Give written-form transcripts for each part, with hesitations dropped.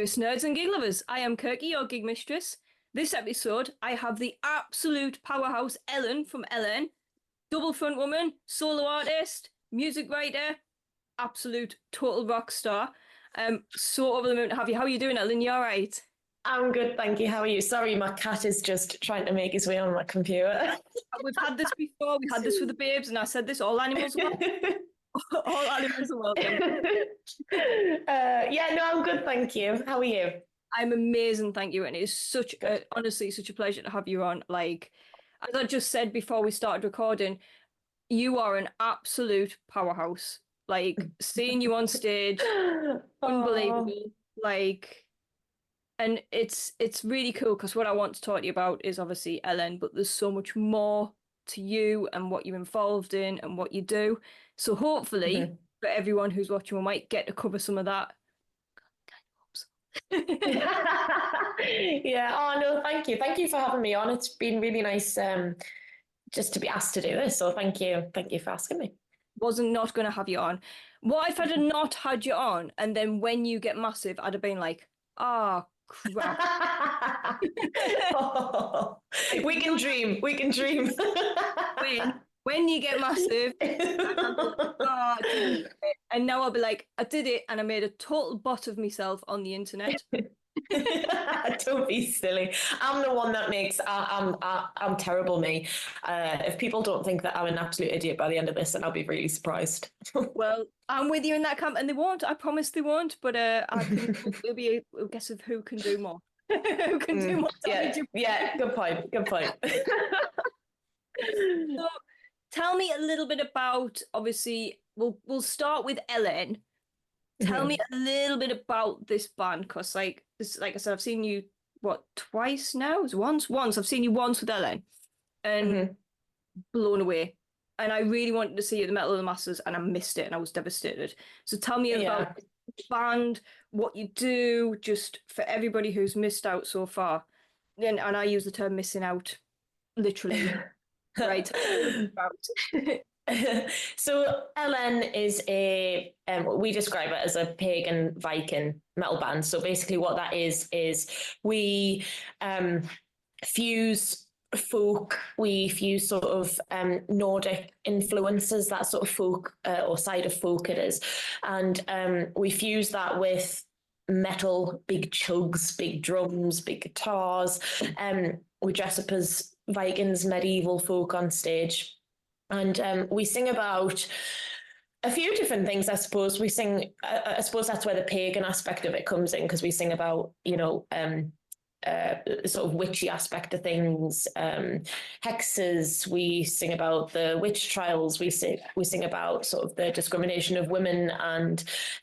Ghost Nerds and Gig Lovers. I am Kirky, your gig mistress. This episode, I have the absolute powerhouse Ellen from Ellen, double front woman, solo artist, music writer, absolute total rock star. So over the moon to have you. How are you doing, Ellen? You all right? I'm good, thank you. How are you? Sorry, my cat is just trying to make his way on my computer. We've had this before. We had this with the babes, and I said this: all animals are welcome. All animals are welcome. Yeah, no, I'm good, thank you. How are you? I'm amazing, thank you. And it is honestly, such a pleasure to have you on. Like, as I just said before we started recording, you are an absolute powerhouse. Like, seeing you on stage, Oh, unbelievable. Like, and it's really cool because what I want to talk to you about is obviously Ellen, but there's so much more to you and what you're involved in and what you do. So hopefully, mhm. for everyone who's watching, we might get to cover some of that. Yeah, oh no, thank you. Thank you for having me on. It's been really nice just to be asked to do this. So thank you. Thank you for asking me. Wasn't not going to have you on. What if I'd have not had you on, and then when you get massive, I'd have been like, ah, crap. Oh, Like, we can dream. We can dream. when you get massive, and I'll be like, oh, I didn't do it. And now I'll be like, I did it, and I made a total bot of myself on the internet. Don't be silly. I'm the one that makes. I'm terrible. Me. If people don't think that I'm an absolute idiot by the end of this, then I'll be really surprised. Well, I'm with you in that camp, and they won't. I promise they won't. But I can. It'll be a guess of who can do more. Who can do more Yeah, damage? yeah. Good point. Good point. So, tell me a little bit about. Obviously, we'll start with Ellen. Tell me Mhm, a little bit about this band, because like I said, I've seen you what twice now? It was once. I've seen you once with Ellen, and mhm. blown away. And I really wanted to see you at the Metal of the Masters, and I missed it, and I was devastated. So tell me about Yeah. the band, what you do, just for everybody who's missed out so far. And I use the term missing out literally, right? Tell me a little bit about. So Ellen is we describe it as a pagan Viking metal band. So basically what that is we um, fuse folk, we fuse sort of Nordic influences, that sort of folk or side of folk it is. And we fuse that with metal, big chugs, big drums, big guitars. We dress up as Vikings, medieval folk on stage, and we sing about a few different things. I suppose we sing. I suppose that's where the pagan aspect of it comes in, because we sing about sort of witchy aspect of things, hexes. We sing about the witch trials. We sing about sort of the discrimination of women and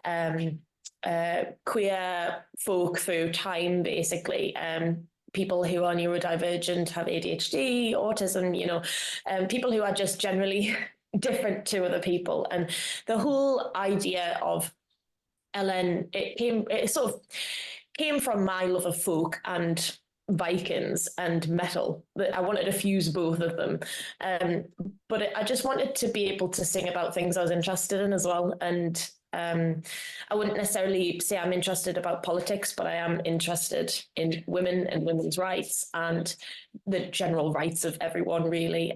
queer folk through time, basically. People who are neurodivergent, have ADHD, autism, people who are just generally different to other people. And the whole idea of Ellen, it sort of came from my love of folk and Vikings and metal. I wanted to fuse both of them. Um, but I just wanted to be able to sing about things I was interested in as well. And I wouldn't necessarily say I'm interested about politics, but I am interested in women and women's rights and the general rights of everyone, really,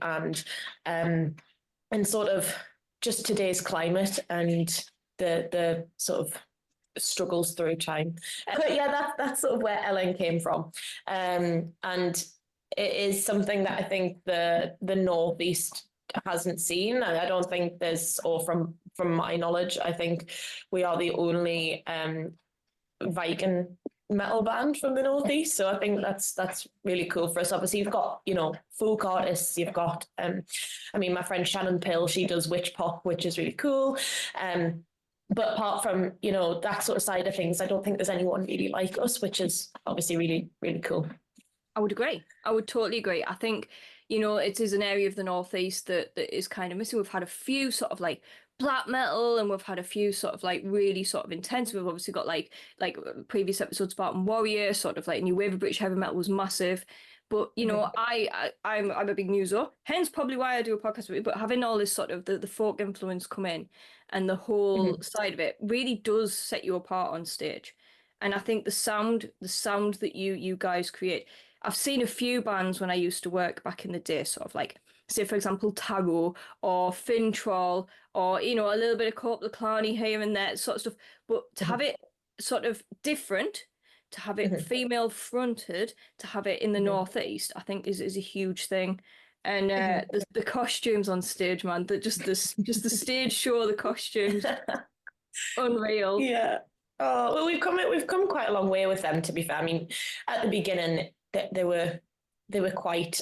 and sort of just today's climate and the sort of struggles through time. But yeah, that's sort of where Ellen came from, and it is something that I think the Northeast hasn't seen. I don't think there's, or from my knowledge, I think we are the only Viking metal band from the Northeast. So I think that's really cool for us. Obviously, you've got folk artists. You've got I mean, my friend Shannon Pill, she does witch pop, which is really cool. But apart from that sort of side of things, I don't think there's anyone really like us, which is obviously really really cool. I would agree. I would totally agree. I think, it is an area of the Northeast that is kind of missing. We've had a few sort of like black metal, and we've had a few sort of like really sort of intense. We've obviously got like previous episodes, Spartan Warrior, sort of like new wave of British heavy metal was massive. But Mhm. I'm a big muser, hence probably why I do a podcast with you. But having all this sort of the folk influence come in, and the whole Mhm. side of it really does set you apart on stage. And I think the sound that you guys create. I've seen a few bands when I used to work back in the day, sort of like, say for example, Taro or Fintroll, or a little bit of Corpse Clarny here and there, sort of stuff. But to have Mhm. it sort of different, to have it Mhm. female fronted, to have it in the Mhm. Northeast, I think is a huge thing. And Mhm. the costumes on stage, man, that just the stage show, the costumes, unreal. Yeah. Oh, well, we've come quite a long way with them, to be fair. I mean, at the beginning, they were quite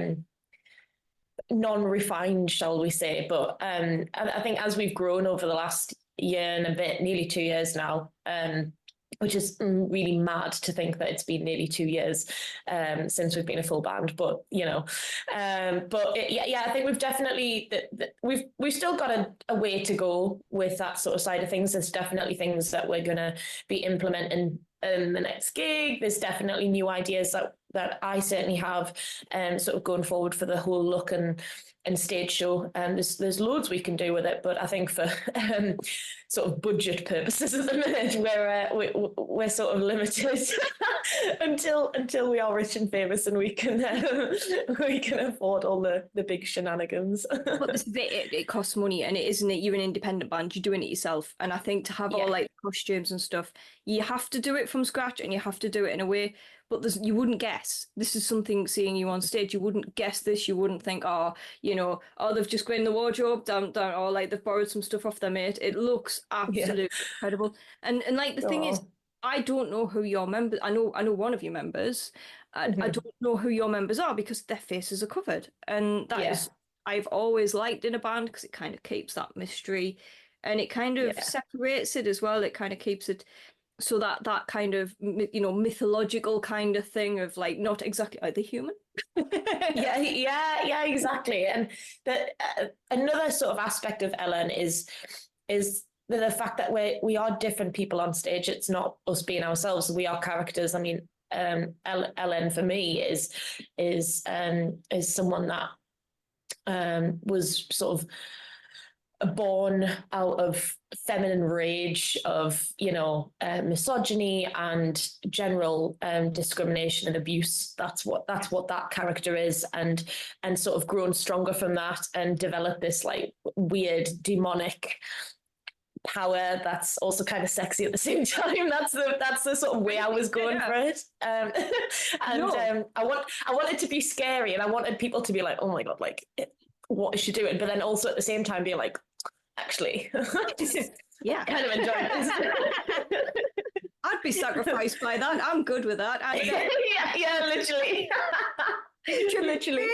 non-refined, shall we say? But I think as we've grown over the last year and a bit, nearly 2 years now, which is really mad to think that it's been nearly 2 years since we've been a full band. But yeah, I think we've definitely we've still got a way to go with that sort of side of things. There's definitely things that we're gonna be implementing in the next gig. There's definitely new ideas that I certainly have sort of going forward for the whole look and stage show. There's loads we can do with it, but I think for sort of budget purposes at the minute, we're sort of limited until we are rich and famous and we can afford all the big shenanigans. But this is it costs money, and it isn't it. You're an independent band, you're doing it yourself. And I think to have all Yeah, like costumes and stuff, you have to do it from scratch and you have to do it in a way. But you wouldn't guess. This is something seeing you on stage, you wouldn't guess this. You wouldn't think, oh, oh, they've just gone in the wardrobe, down, or like they've borrowed some stuff off their mate. It looks yeah. absolutely incredible. And like the thing is, Oh. I don't know who your members. I know one of your members. I Mhm. don't know who your members are because their faces are covered, and that Yeah, is I've always liked in a band because it kind of keeps that mystery, and it kind of yeah. separates it as well. It kind of keeps it so that kind of mythological kind of thing of like not exactly are they human? Yeah, exactly. And the another sort of aspect of Ellen is the fact that we are different people on stage. It's not us being ourselves. We are characters. I mean, Ellen for me is someone that was sort of born out of feminine rage, of misogyny and general discrimination and abuse. That's what that character is, and sort of grown stronger from that and developed this like weird demonic power that's also kind of sexy at the same time. That's the sort of way I was going Yeah. for it. And No. I wanted to be scary, and I wanted people to be like, oh my god, like what is she doing? But then also at the same time being like, actually, Yeah. kind of enjoy this. I'd be sacrificed by that. I'm good with that. Yeah, literally. Literally.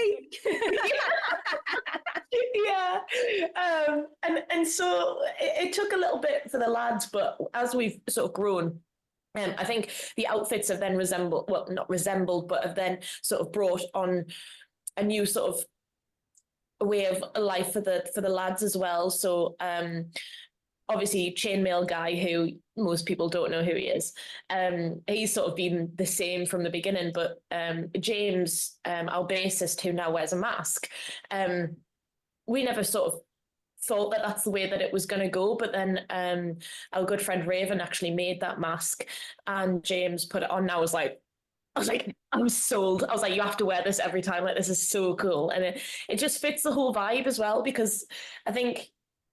Yeah. And so it took a little bit for the lads, but as we've sort of grown, I think the outfits have then resembled, well, not resembled, but have then sort of brought on a new sort of way of life for the lads as well. So obviously Chainmail Guy, who most people don't know who he is, he's sort of been the same from the beginning. But James, our bassist, who now wears a mask, we never sort of thought that that's the way that it was going to go. But then our good friend Raven actually made that mask, and James put it on. And I was like, I'm sold. I was like, you have to wear this every time. Like, this is so cool. And it just fits the whole vibe as well, because I think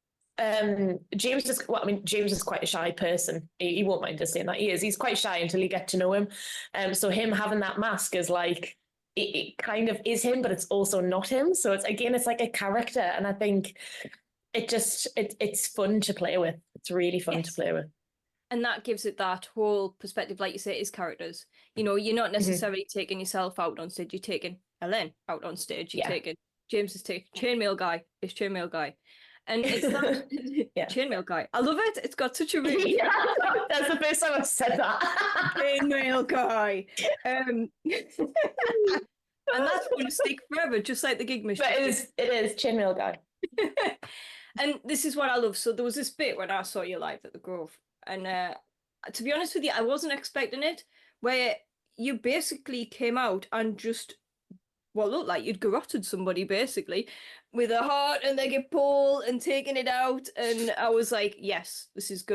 James is quite a shy person. He won't mind us saying that he is. He's quite shy until you get to know him. So him having that mask is like, it kind of is him, but it's also not him. So it's like a character. And I think it's fun to play with. It's really fun to Yes. play with. And that gives it that whole perspective, like you say, it is characters. You're not Mm-hmm. necessarily taking yourself out on stage. You're taking Ellen out on stage. You're Yeah. taking James is taking Chainmail Guy is Chainmail Guy, and it's that Yeah. Chainmail Guy. I love it. It's got such a really Yeah, that's the first time I've said that. Chainmail Guy, and that's going to stick forever, just like the gig But mistress. it is Chainmail Guy. And this is what I love. So there was this bit when I saw you live at the Grove, and to be honest with you, I wasn't expecting it, where you basically came out and just what looked like you'd garroted somebody basically with a heart and they get pulled and taking it out, and I was like, yes, this is good.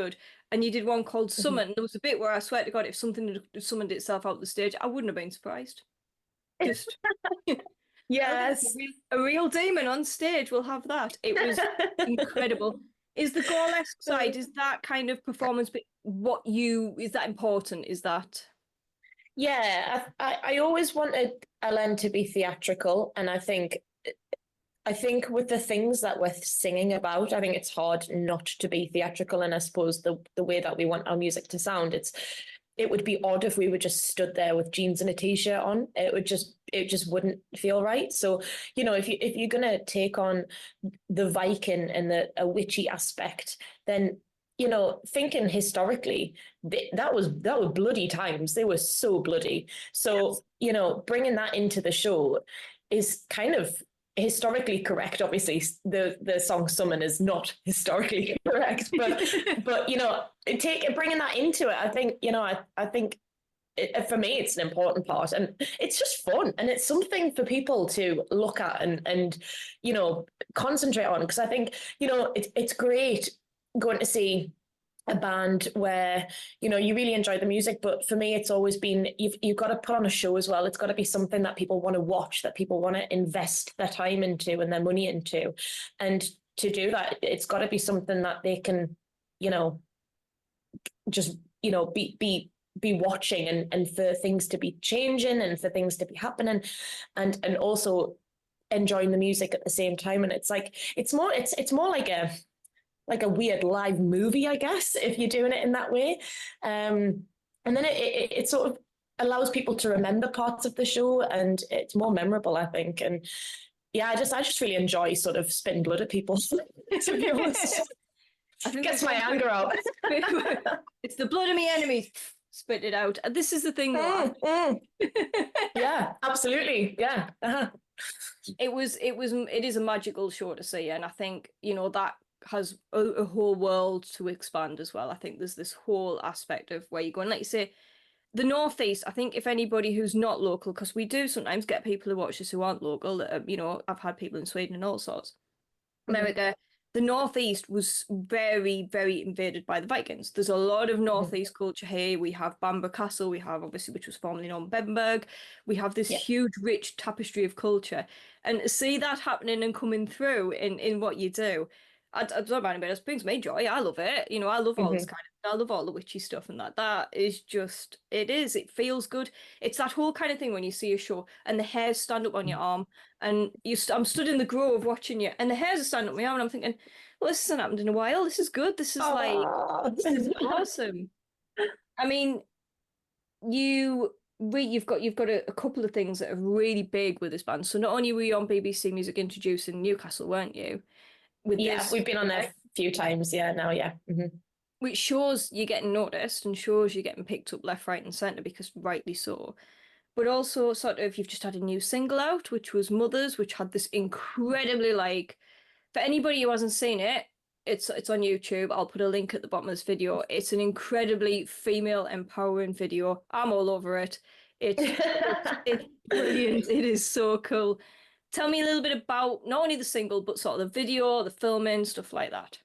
and you did one called Mhm. Summon. There was a bit where I swear to God, if something had summoned itself out the stage, I wouldn't have been surprised. Just okay, Yes. a real demon on stage will have that. It was incredible. Is the Gorlesque side, is that kind of performance bit what you, is that important? Is that Yeah, I always wanted Ellen to be theatrical, and I think with the things that we're singing about, I think it's hard not to be theatrical. And I suppose the way that we want our music to sound, it would be odd if we were just stood there with jeans and a t-shirt on. It just wouldn't feel right. So, if you're gonna take on the Viking and the a witchy aspect, then thinking historically, that were bloody times. They were so bloody. So, bringing that into the show is kind of historically correct. Obviously, the song "Summon" is not historically correct, but bringing that into it, I think I think for me it's an important part, and it's just fun, and it's something for people to look at and concentrate on, because I think it's great going to see a band where you really enjoy the music, but for me it's always been you've got to put on a show as well. It's got to be something that people want to watch, that people want to invest their time into and their money into, and to do that it's got to be something that they can you know just be watching, and for things to be changing and for things to be happening, and also enjoying the music at the same time. And it's more like a weird live movie, I guess, if you're doing it in that way. And then it sort of allows people to remember parts of the show, and it's more memorable, I think. And yeah, I just really enjoy sort of spitting blood at people, to be honest. I think Gets that's my one anger out. it's the blood of my enemies. Spit it out. And this is the thing though. Yeah, absolutely. Yeah. Uh-huh. It is a magical show to see, and I think that has a whole world to expand as well. I think there's this whole aspect of where you're going, like you say, the Northeast. I think if anybody who's not local, because we do sometimes get people who watch us who aren't local, that I've had people in Sweden and all sorts. Mhm. America, the Northeast was very, very invaded by the Vikings. There's a lot of Mhm. Northeast culture here. We have Bamber Castle, we have obviously, which was formerly known Bevenberg. We have this Yeah. huge, rich tapestry of culture. And to see that happening and coming through in what you do, I don't mind it, it brings me joy. I love it. I love all this Mhm. kind of, I love all the witchy stuff and that. That is just, it feels good. It's that whole kind of thing when you see a show and the hairs stand up on your arm and I'm stood in the grove watching you, and the hairs are standing up my arm, and I'm thinking, well, this hasn't happened in a while. This is good. Oh. This is awesome. I mean, you've got a couple of things that are really big with this band. So not only were you on BBC Music introducing Newcastle, weren't you? With Yeah, this we've been on there a few times. Yeah, now, yeah. Mhm. which shows you're getting noticed and shows you're getting picked up left, right, and centre because rightly so. But also, sort of, you've just had a new single out, which was Mothers, which had this incredibly for anybody who hasn't seen it, it's on YouTube. I'll put a link at the bottom of this video. It's an incredibly female empowering video. I'm all over it. It's brilliant. It is so cool. Tell me a little bit about not only the single, but sort of the video, the filming, stuff like that.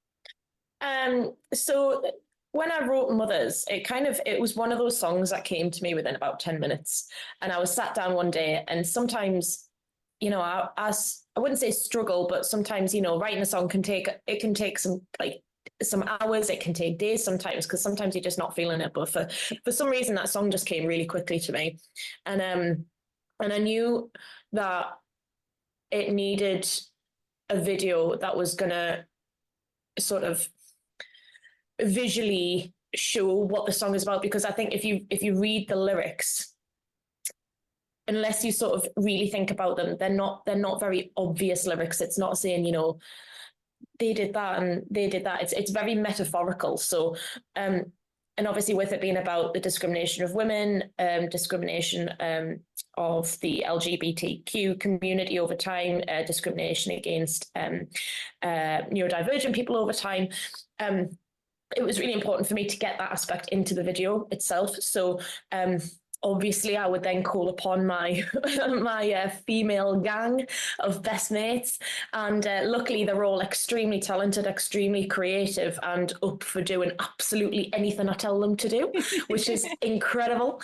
So when I wrote Mothers, it was one of those songs that came to me within about 10 minutes. And I was sat down one day, and sometimes, I wouldn't say struggle, but sometimes, writing a song can take some hours, it can take days sometimes, because sometimes you're just not feeling it. But for some reason that song just came really quickly to me. And I knew that it needed a video that was gonna sort of visually show what the song is about, because I think if you read the lyrics, unless you sort of really think about them, they're not very obvious lyrics. It's not saying, they did that and they did that. It's very metaphorical. So and obviously with it being about the discrimination of women, discrimination of the LGBTQ community over time, discrimination against neurodivergent people over time, it was really important for me to get that aspect into the video itself. So obviously I would then call upon my my female gang of best mates, and luckily they're all extremely talented, extremely creative, and up for doing absolutely anything I tell them to do, which is incredible.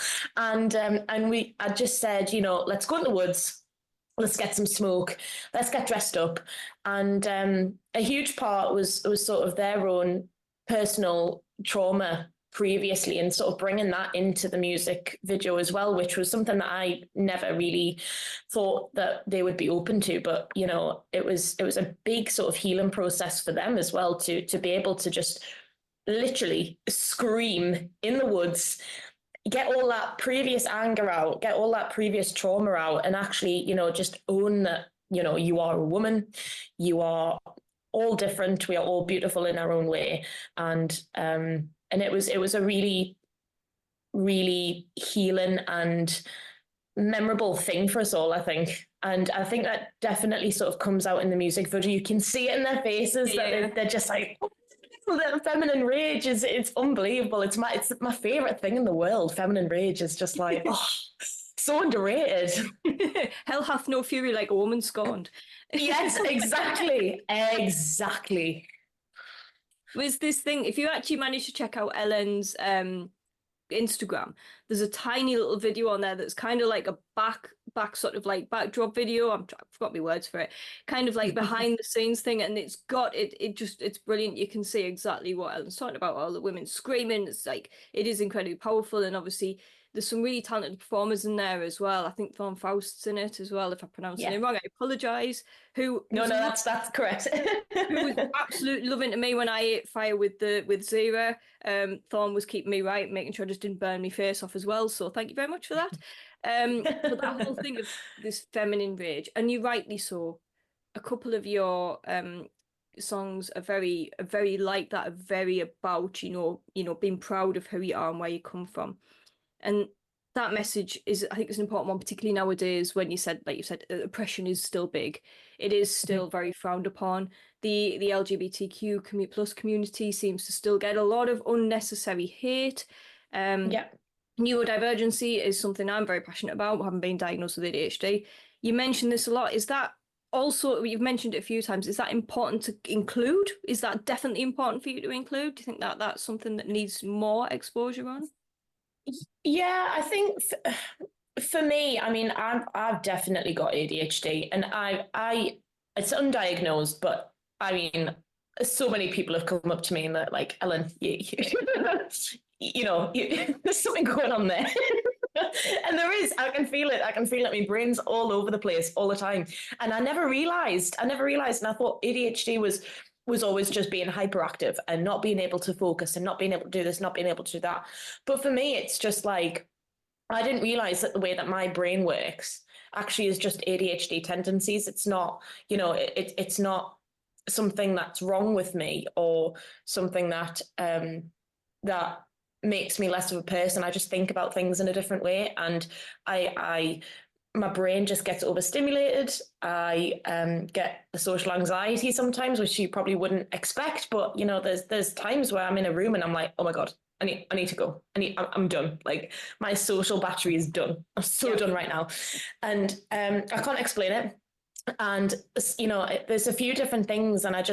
And I just said, you know, let's go in the woods, let's get some smoke, let's get dressed up. And a huge part was sort of their own personal trauma previously, and sort of bringing that into the music video as well, which was something that I never really thought that they would be open to. But you know, it was a big sort of healing process for them as well, to be able to just literally scream in the woods, get all that previous anger out, get all that previous trauma out, and actually, you know, just own that, you know, you are a woman, you are all different, we are all beautiful in our own way. And it was a really, really healing and memorable thing for us all, I think. And I think that definitely sort of comes out in the music video. You can see it in their faces that they're just like, that feminine rage is, it's unbelievable. It's my favorite thing in the world. Feminine rage is just like, oh, so underrated. Hell hath no fury like a woman scorned. Yes, exactly. Exactly. Was this thing, if you actually manage to check out Ellen's Instagram, there's a tiny little video on there that's kind of like a back sort of like backdrop video. I forgot my words for it. Kind of like behind the scenes thing, and it's brilliant. You can see exactly what Ellen's talking about. All the women screaming. It's like, it is incredibly powerful, and obviously there's some really talented performers in there as well. I think Thorn Faust's in it as well. If I pronounce the name wrong, I apologise. No, that's correct. Who was absolutely loving to me when I ate fire with Zira. Thorn was keeping me right, making sure I just didn't burn my face off as well. So thank you very much for that. But that whole thing of this feminine rage, and you rightly so. A couple of your songs are very like that, are very about, you know, being proud of who you are and where you come from. And that message is, I think, is an important one, particularly nowadays when you said, like you said, oppression is still big. It is still very frowned upon. The LGBTQ plus community seems to still get a lot of unnecessary hate. Yeah. Neurodivergency is something I'm very passionate about, having been diagnosed with ADHD. You mentioned this a lot. Is that also, you've mentioned it a few times, is that important to include? Is that definitely important for you to include? Do you think that that's something that needs more exposure on? Yeah, I think for me, I mean, I've definitely got ADHD, and I it's undiagnosed, but I mean, so many people have come up to me and they're like, Ellen, there's something going on there. And there is, I can feel it. My brain's all over the place all the time. And I never realized, and I thought ADHD was always just being hyperactive and not being able to focus and not being able to do this, not being able to do that. But for me, it's just like, I didn't realize that the way that my brain works actually is just ADHD tendencies. It's not, it's not something that's wrong with me or something that that makes me less of a person. I just think about things in a different way, and my brain just gets overstimulated. I get the social anxiety sometimes, which you probably wouldn't expect. But there's times where I'm in a room and I'm like, oh my god, I need to go. I'm done. Like, my social battery is done. I'm so done right now, and I can't explain it. And there's a few different things, and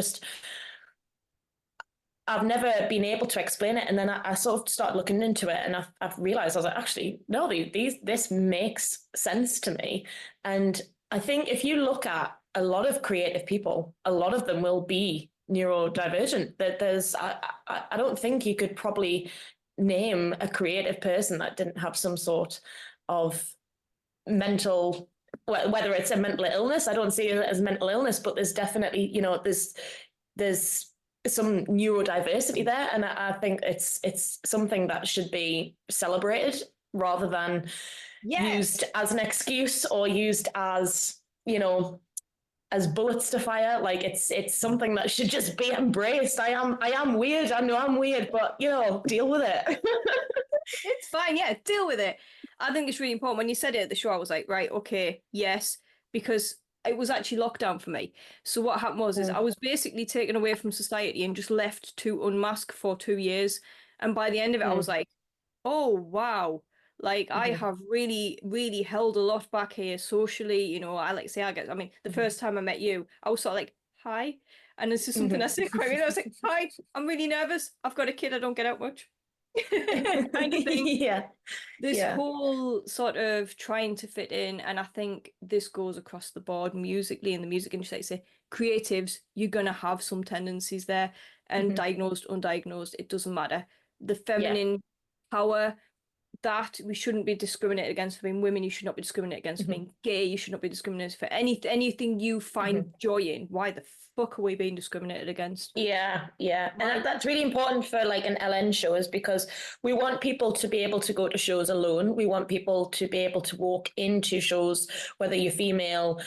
I've never been able to explain it. And then I sort of started looking into it, and I've realized, I was like, actually, no, this makes sense to me. And I think if you look at a lot of creative people, a lot of them will be neurodivergent. I don't think you could probably name a creative person that didn't have some sort of mental, whether it's a mental illness. I don't see it as mental illness, but there's definitely, there's some neurodiversity there, and I think it's something that should be celebrated rather than used as an excuse or used as as bullets to fire. Like, it's something that should just be embraced. I am weird. I know I'm weird, but deal with it. It's fine. Yeah, deal with it. I think it's really important. When you said it at the show, I was like, right, okay, yes, because it was actually lockdown for me. So what happened was is I was basically taken away from society and just left to unmask for 2 years. And by the end of it, I was like, oh wow, Like I Mhm. have really, really held a lot back here socially. I like to say I mean, the Mhm. first time I met you, I was sort of like, hi. And this is something I Mhm. said quite really. I was like, hi, I'm really nervous. I've got a kid, I don't get out much. Kind of thing. Yeah, This yeah. whole sort of trying to fit in, and I think this goes across the board musically in the music industry. Like say creatives, you're gonna have some tendencies there, and Mhm. diagnosed, undiagnosed, it doesn't matter. The Yeah. feminine power that we shouldn't be discriminated against for being women, you should not be discriminated against for Mhm. being gay, you should not be discriminated for anything you find Mhm. joy in. Why the fuck are we being discriminated against? Yeah, yeah. And Why? that's really important for like an LN show is because we want people to be able to go to shows alone. We want people to be able to walk into shows, whether you're female,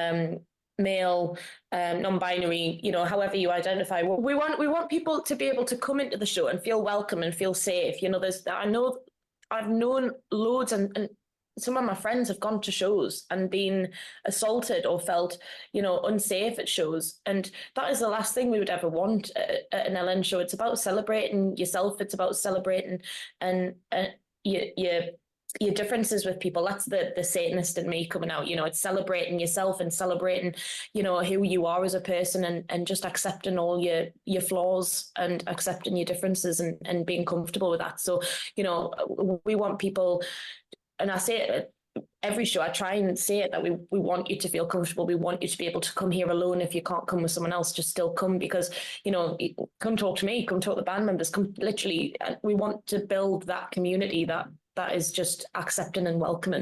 male, non-binary, however you identify. We want people to be able to come into the show and feel welcome and feel safe. I've known loads and some of my friends have gone to shows and been assaulted or felt, unsafe at shows. And that is the last thing we would ever want at an LN show. It's about celebrating yourself. It's about celebrating and your differences with people. That's the Satanist in me coming out. It's celebrating yourself and celebrating, who you are as a person and just accepting all your flaws and accepting your differences and being comfortable with that. So, we want people, and I say it every show, I try and say it that we want you to feel comfortable. We want you to be able to come here alone. If you can't come with someone else, just still come because, come talk to me, come talk to the band members, come literally. We want to build that community that is just accepting and welcoming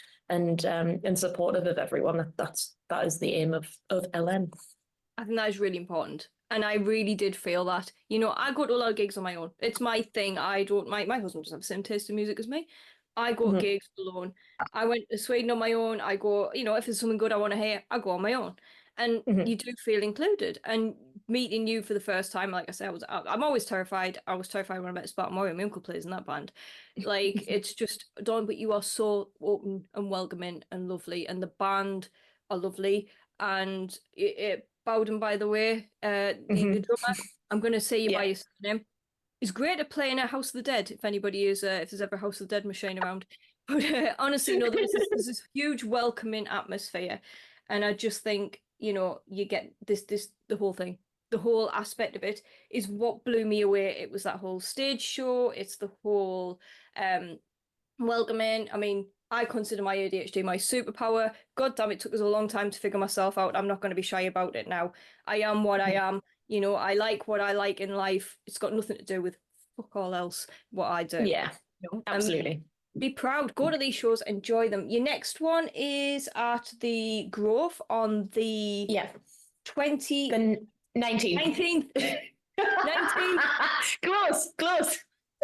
and supportive of everyone. That is the aim of LN. I think that is really important. And I really did feel that. I go to a lot of gigs on my own. It's my thing. I don't my husband doesn't have the same taste in music as me. I go to Mm-hmm. gigs alone. I went to Sweden on my own. I go, if there's something good I want to hear, I go on my own. And Mm-hmm. you do feel included. And meeting you for the first time, like I said, I'm always terrified. I was terrified when I met Spartan Warrior. My uncle plays in that band. Like it's just Dawn, but you are so open and welcoming and lovely, and the band are lovely. And Bowden, by the way, the Mm-hmm. drummer, I'm going to say you by Yeah. your surname. He's great at playing at House of the Dead. If anybody is, if there's ever a House of the Dead machine around, but honestly, no, there's this huge welcoming atmosphere, and I just think you get this the whole thing, the whole aspect of it is what blew me away. It was that whole stage show. It's the whole um welcoming. I mean, I consider my ADHD my superpower. God damn, it took us a long time to figure myself out. I'm not going to be shy about it now. I am what I am. I like what I like in life. It's got nothing to do with fuck all else what I do. Yeah, And absolutely. be proud. Go to these shows, enjoy them. Your next one is at the Grove on the Yeah. 20 The 19th. 19th. 19th. Close, close.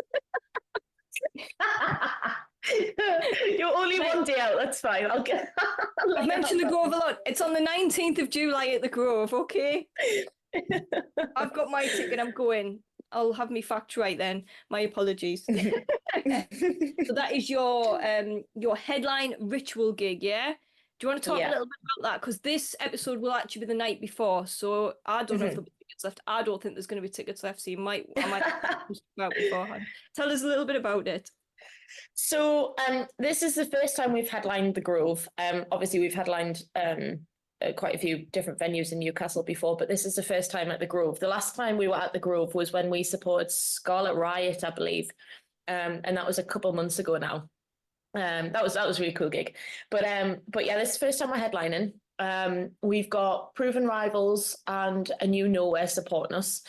You're only one day out. That's fine. I'll get. I've mentioned the Grove a lot. It's on the 19th of July at the Grove, okay? I've got my ticket. I'm going. I'll have me fact right then. My apologies. So that is your headline ritual gig, yeah? Do you want to talk a Yeah. little bit about that? Because this episode will actually be the night before, so I don't know if Mhm. there'll be tickets left. I don't think there's going to be tickets left, so I might have to about beforehand. Tell us a little bit about it. So this is the first time we've headlined the Grove. Obviously we've headlined quite a few different venues in Newcastle before, but this is the first time at the Grove. The last time we were at the Grove was when we supported Scarlet Riot, I believe, and that was a couple months ago now. That was a really cool gig, but yeah, this is the first time we're headlining. We've got Proven Rivals and A New Nowhere supporting us.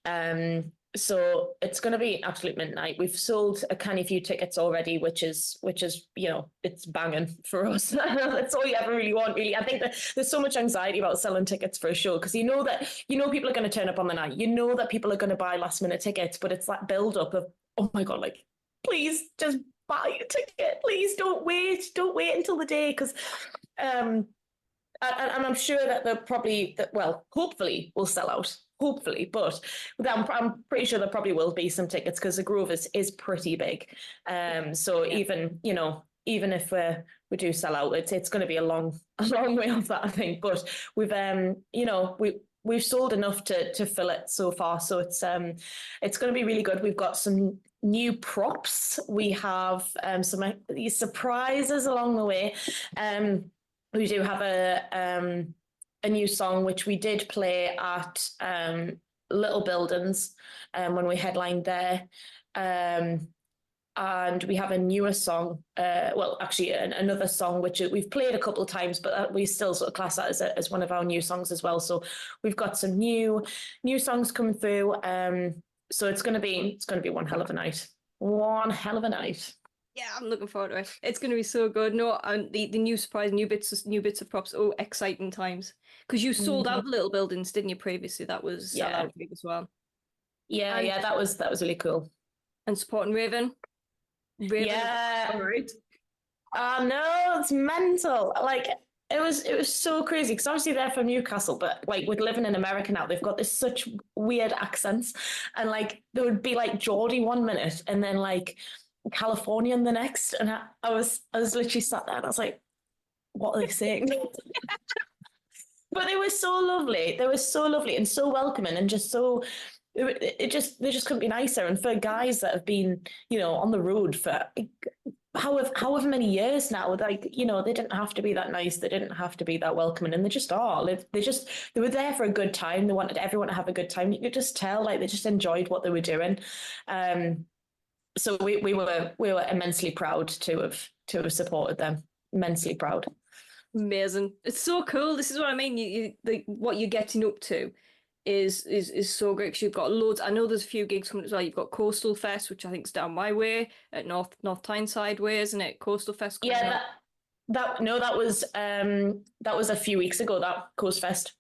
So it's going to be an absolute midnight. We've sold a canny few tickets already, which is it's banging for us. That's all you ever really want, really. I think that there's so much anxiety about selling tickets for a show because people are going to turn up on the night. You know that people are going to buy last minute tickets, but it's that build up of, oh my god, like please just buy a ticket. Please don't wait until the day because and I'm sure that hopefully will sell out. Hopefully, but I'm pretty sure there probably will be some tickets because the Grove is pretty big. So Yeah. even if we do sell out, it's going to be a long way off that, I think. But we've sold enough to fill it so far, so it's going to be really good. We've got some new props. We have some these surprises along the way. We do have a new song which we did play at Little Buildings when we headlined there. And we have a newer song, well, actually another song which we've played a couple of times, but we still sort of class that as one of our new songs as well. So we've got some new songs coming through. So it's going to be one hell of a night. One hell of a night. Yeah, I'm looking forward to it. It's going to be so good. No, and the new surprise, new bits of props. Oh, exciting times! Because you sold out the Little Buildings, didn't you? Previously, that was Yeah, big as well. Yeah, And, that was really cool. And supporting Raven. Yeah. All right. Oh no, it's mental. Like it was so crazy because obviously they're from Newcastle, but like with living in America now, they've got this such weird accents, and like there would be like Geordie one minute and then like Californian the next, and I was literally sat there and I was like, what are they saying? But they were so lovely. They were so lovely and so welcoming and just so they just couldn't be nicer. And for guys that have been, on the road for however many years now, like, they didn't have to be that nice. They didn't have to be that welcoming, and they just are. They were there for a good time. They wanted everyone to have a good time. You could just tell, like, they just enjoyed what they were doing. So we were immensely proud to have supported them. Immensely proud. Amazing. It's so cool. This is what I mean. What you're getting up to is so great because you've got loads. I know there's a few gigs coming as well. You've got Coastal Fest, which I think is down my way at North Tyneside way, isn't it? Coastal Fest. Yeah, that was a few weeks ago. That Coast Fest.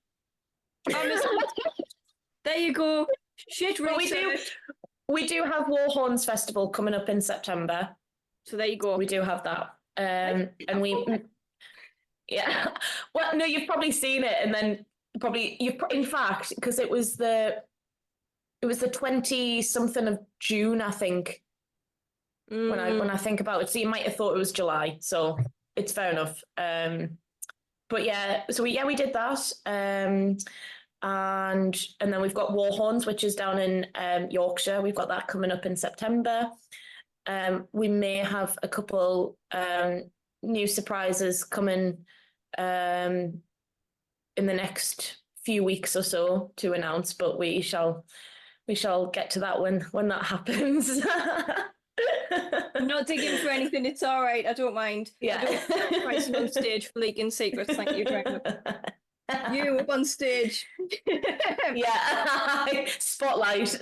There you go. Shit, we do have Warhorns Festival coming up in September. So there you go. We do have that, and we. Yeah, well, no, you've probably seen it, and then in fact, because it was the 20-something of June, I think. When I think about it, so you might have thought it was July, so it's fair enough. But yeah, so we did that, and then we've got Warhorns, which is down in Yorkshire. We've got that coming up in September. We may have a couple new surprises coming in the next few weeks or so to announce, but we shall get to that when that happens. I'm not digging for anything. It's all right. I don't mind. Yeah. I don't pricing on stage for leaking secrets. Thank you, Dragon. You up on stage. Yeah. Spotlight.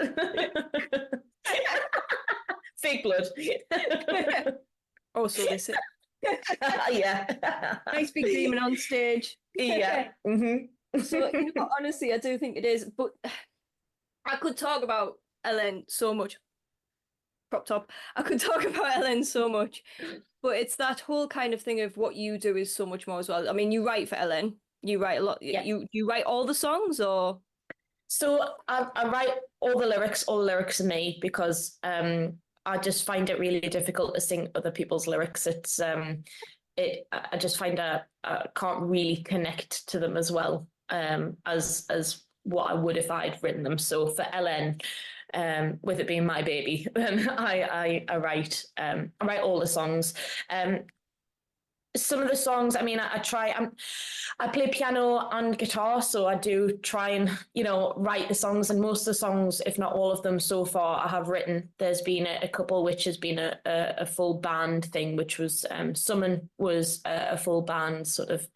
Fake blood. Oh, so this is. Yeah. Nice big demon on stage. Yeah. Mm-hmm. So, honestly, I do think it is. But I could talk about Ellen so much. Prop top. I could talk about Ellen so much. But it's that whole kind of thing of what you do is so much more as well. I mean, you write for Ellen. You write a lot. Yeah. You write all the songs, or? So I write all the lyrics. All the lyrics are me because I just find it really difficult to sing other people's lyrics. It's I just find I can't really connect to them as well as what I would if I'd written them. So for Ellen, with it being my baby, I write all the songs. Some of the songs, I mean, I play piano and guitar, so I do try and, write the songs, and most of the songs, if not all of them so far, I have written. There's been a couple which has been a full band thing, which was Summon was a full band sort of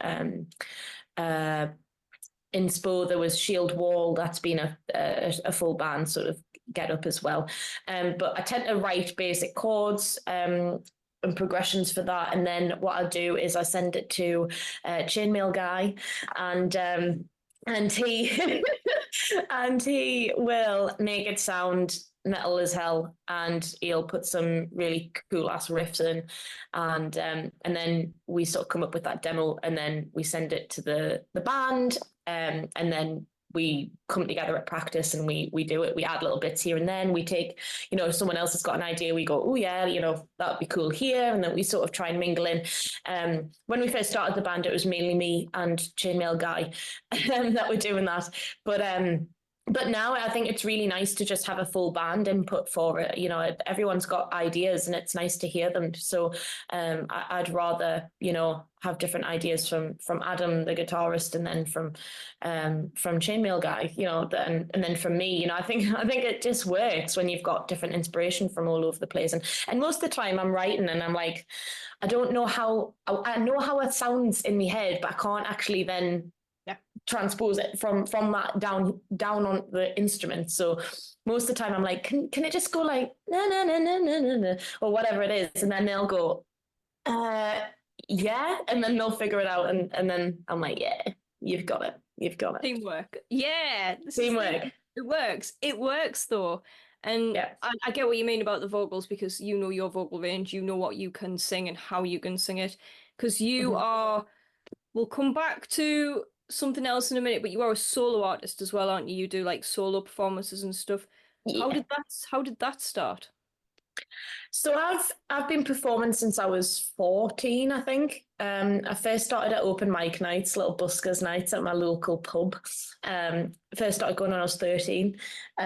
inspo. There was Shield Wall, that's been a full band sort of get up as well. But I tend to write basic chords, and progressions for that, and then what I do is I send it to Chainmail Guy, and he and he will make it sound metal as hell, and he'll put some really cool ass riffs in, and then we sort of come up with that demo, and then we send it to the band, and then we come together at practice and we do it. We add little bits here and then. We take, if someone else has got an that we go, oh yeah, that would be cool here. And then we sort of try and mingle in. When we first started the band, it was mainly me and Chainmail Guy that were doing that. But but now I think it's really nice to just have a full band input for it. You know, everyone's got ideas, and it's nice to hear them. So I'd rather, you know, have different ideas from Adam, the guitarist, and then from Chainmail Guy, you know, and then from me. You know, I think it just works when you've got different inspiration from all over the place. And most of the time I'm writing and I'm like, I don't know how I know how it sounds in my head, but I can't actually then transpose it from that down on the instrument. So most of the time I'm like, can it just go like na na na na na na na or whatever it is, and then they'll go, yeah, and then they'll figure it out, and then I'm like, yeah, you've got it. Teamwork. Yeah. Teamwork. It works though. And Yeah. I get what you mean about the vocals, because you know your vocal range, you know what you can sing and how you can sing it. Because you are, we'll come back to something else in a minute, but you are a solo artist as well, aren't you? You do like solo performances and stuff. Yeah. How did that start? So I've been performing since I was 14, I think. I first started at open mic nights, little buskers nights at my local pub. First started going when I was 13.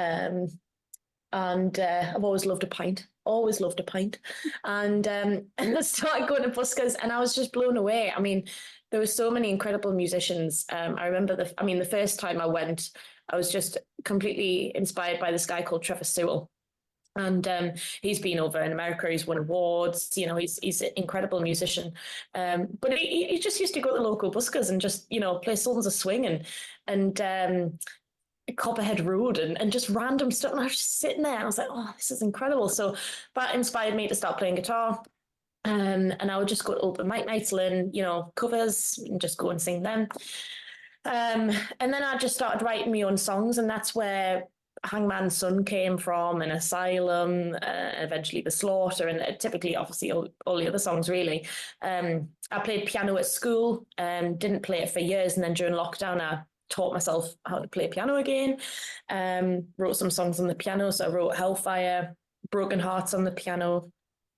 And I've always loved a pint. Always loved a pint. And I started going to buskers, and I was just blown away. I mean, there were so many incredible musicians. I remember the first time I went, I was just completely inspired by this guy called Trevor Sewell. And he's been over in America. He's won awards. You know, he's an incredible musician. But he just used to go to the local buskers and just, you know, play songs of swing and Copperhead Road and just random stuff. And I was just sitting there. I was like, oh, this is incredible. So that inspired me to start playing guitar. And I would just go to open mic nights, learn, you know, covers, and just go and sing them. And then I just started writing my own songs, and that's where Hangman's Son came from, and Asylum, eventually The Slaughter, and typically, obviously, all the other songs, really. I played piano at school, didn't play it for years, and then during lockdown, I taught myself how to play piano again. Wrote some songs on the piano, so I wrote Hellfire, Broken Hearts on the piano.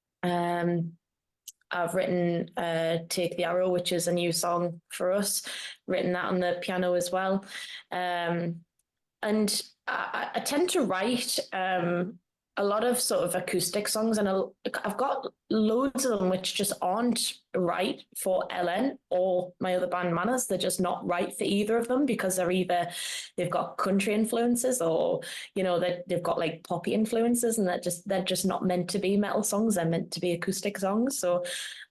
I've written Take the Arrow, which is a new song for us, written that on the piano as well. And I tend to write a lot of sort of acoustic songs, and I've got loads of them which just aren't right for Ellen or my other band Manners. They're just not right for either of them, because they've got country influences, or you know, they've got like poppy influences, and they're just not meant to be metal songs. They're meant to be acoustic songs. So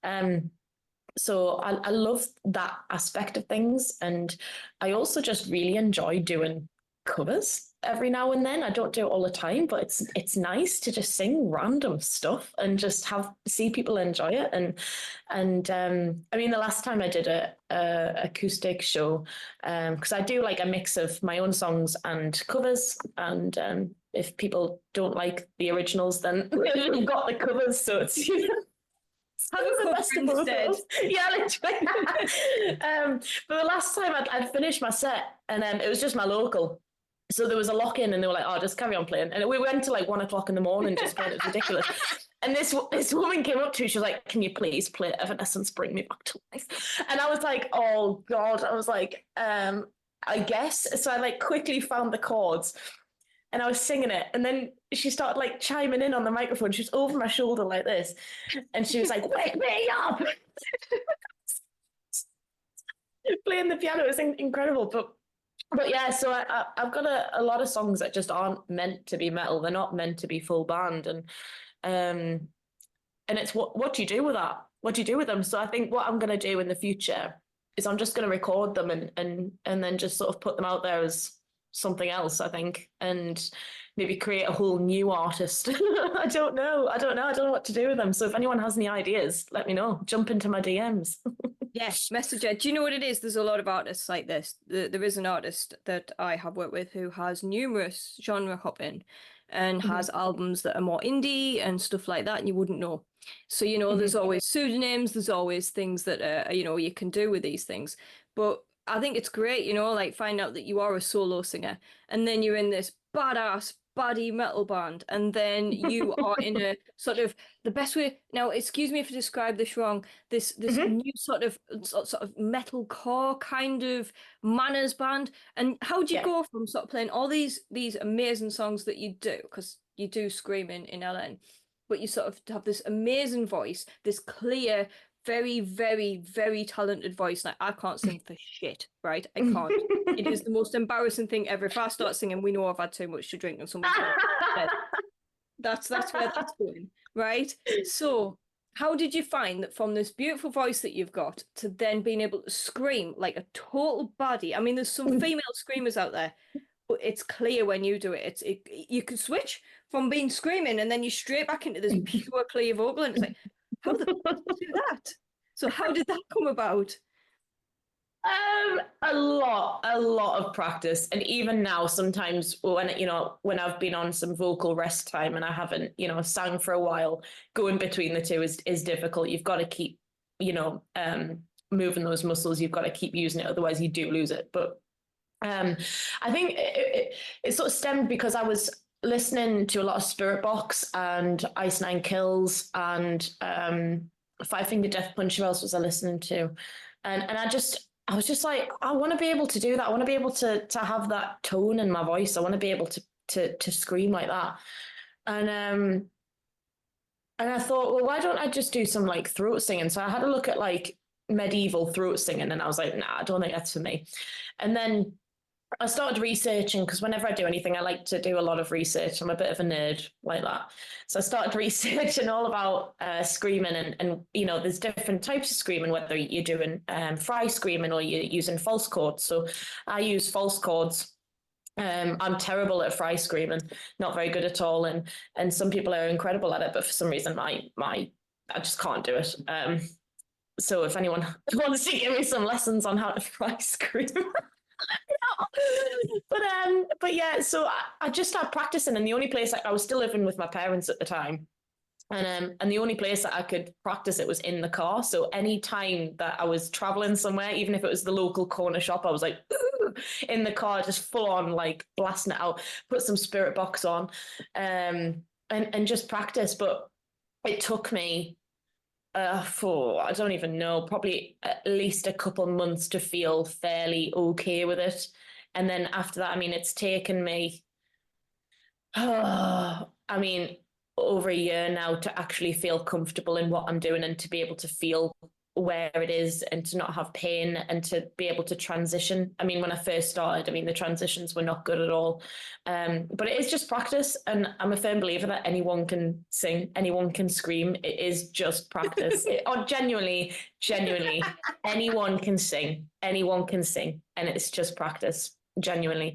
I love that aspect of things, and I also just really enjoy doing covers every now and then. I don't do it all the time, but it's nice to just sing random stuff and just see people enjoy it. And I mean, the last time I did a acoustic show, because I do like a mix of my own songs and covers, and if people don't like the originals, then we've got the covers, so it's have a cover instead. Yeah, literally. But the last time I'd finished my set, and it was just my local. So there was a lock in, and they were like, "Oh, just carry on playing." And we went to like 1 o'clock in the morning, just playing. It was ridiculous. And this woman came up to me. She was like, "Can you please play Evanescence, Bring Me Back to Life?" And I was like, "Oh God!" I was like, "I guess." So I like quickly found the chords, and I was singing it. And then she started like chiming in on the microphone. She was over my shoulder like this, and she was like, "Wake me up!" Playing the piano. It was incredible, but yeah, so I've got a lot of songs that just aren't meant to be metal. They're not meant to be full band, and it's what do you do with that? What do you do with them? So I think what I'm going to do in the future is I'm just going to record them and then just sort of put them out there as something else, I think, and maybe create a whole new artist. I don't know what to do with them. So if anyone has any ideas, let me know. Jump into my DMs. Yes, messenger. Do you know what it is? There's a lot of artists like this. There is an artist that I have worked with who has numerous genre hopping and has albums that are more indie and stuff like that, and you wouldn't know. So, you know, there's always pseudonyms, there's always things that, you know, you can do with these things. But I think it's great, you know, like find out that you are a solo singer, and then you're in this badass baddie metal band, and then you are in a sort of the best way. Now, excuse me if I describe this wrong. This Mhm. new sort of metalcore kind of manners band. And how do you Yeah. go from sort of playing all these amazing songs that you do, because you do scream in LN, but you sort of have this amazing voice, this clear, very, very, very talented voice. Like I can't sing for shit, right? I can't. It is the most embarrassing thing ever. If I start singing, we know I've had too much to drink and someone's gonna be dead. That's where that's going, right? So, how did you find that from this beautiful voice that you've got to then being able to scream like a total baddie? I mean, there's some female screamers out there, but it's clear when you do it. You can switch from being screaming and then you're straight back into this pure clear vocal, and it's like, how the fuck did you do that? So, how did that come about? A lot of practice, and even now, sometimes when I've been on some vocal rest time and I haven't, sang for a while, going between the two is difficult. You've got to keep, you know, um, moving those muscles. You've got to keep using it, otherwise you do lose it. But I think it sort of stemmed because I was listening to a lot of Spirit Box and Ice Nine Kills and Five Finger Death Punch. Who else was I listening to? And I was just like, I want to be able to do that. I want to be able to have that tone in my voice. I want to be able to scream like that. And and I thought, well, why don't I just do some like throat singing? So I had a look at like medieval throat singing, and I was like, nah, I don't think that's for me. And then I started researching because whenever I do anything, I like to do a lot of research. I'm a bit of a nerd like that. So I started researching all about screaming, and there's different types of screaming, whether you're doing fry screaming or you're using false chords. So I use false chords. I'm terrible at fry screaming, not very good at all, and some people are incredible at it, but for some reason my I just can't do it. So if anyone wants to give me some lessons on how to fry scream, but yeah, so I just started practicing, and the only place I was still living with my parents at the time, and the only place that I could practice it was in the car. So any time that I was traveling somewhere, even if it was the local corner shop, I was like in the car, just full on like blasting it out, put some Spirit Box on, and just practice. But it took me for I don't even know, probably at least a couple months to feel fairly okay with it. And then after that, I mean, it's taken me, I mean, over a year now to actually feel comfortable in what I'm doing and to be able to feel where it is and to not have pain and to be able to transition. I mean, when I first started, I mean, the transitions were not good at all. But it is just practice. And I'm a firm believer that anyone can sing, anyone can scream. It is just practice. Or genuinely, anyone can sing. And it's just practice, genuinely.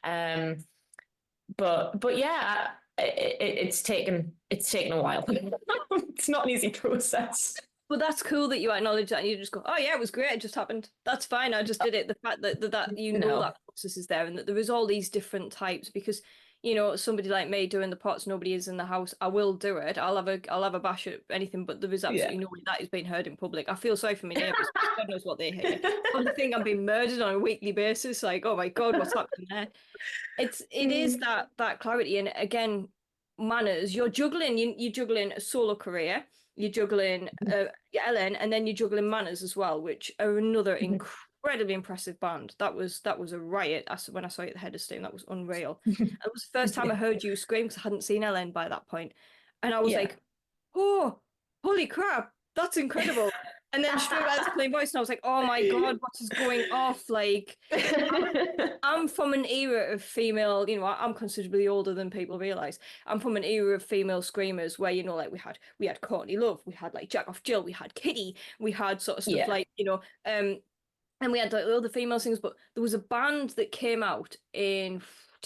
But yeah, it's taken a while. It's not an easy process. But that's cool that you acknowledge that and you just go, oh yeah, it was great, it just happened. That's fine, I just did it. The fact that you know No. that process is there and that there is all these different types, because somebody like me doing the pots, nobody is in the house, I will do it. I'll have a bash at anything, but there is Yeah. absolutely no way that is being heard in public. I feel sorry for my neighbours. God knows what they hear. I think I'm being murdered on a weekly basis. Like, oh my God, what's happening there? It is that clarity, and again, manners. You're juggling a solo career, you're juggling Ellen, and then you're juggling manners as well, which are another incredibly impressive band. That was a riot. When I saw you at the head of steam, that was unreal. It was the first time I Yeah. heard you scream because I hadn't seen Ellen by that point, and I was Yeah. like, oh, holy crap, that's incredible. And then straight away I was playing voice, and I was like, oh my God, what is going off? Like, I'm from an era of female, I'm considerably older than people realize. I'm from an era of female screamers where, like we had Courtney Love, we had like Jack Off Jill, we had Kitty, we had sort of stuff Yeah. like, and we had like other female singers, but there was a band that came out in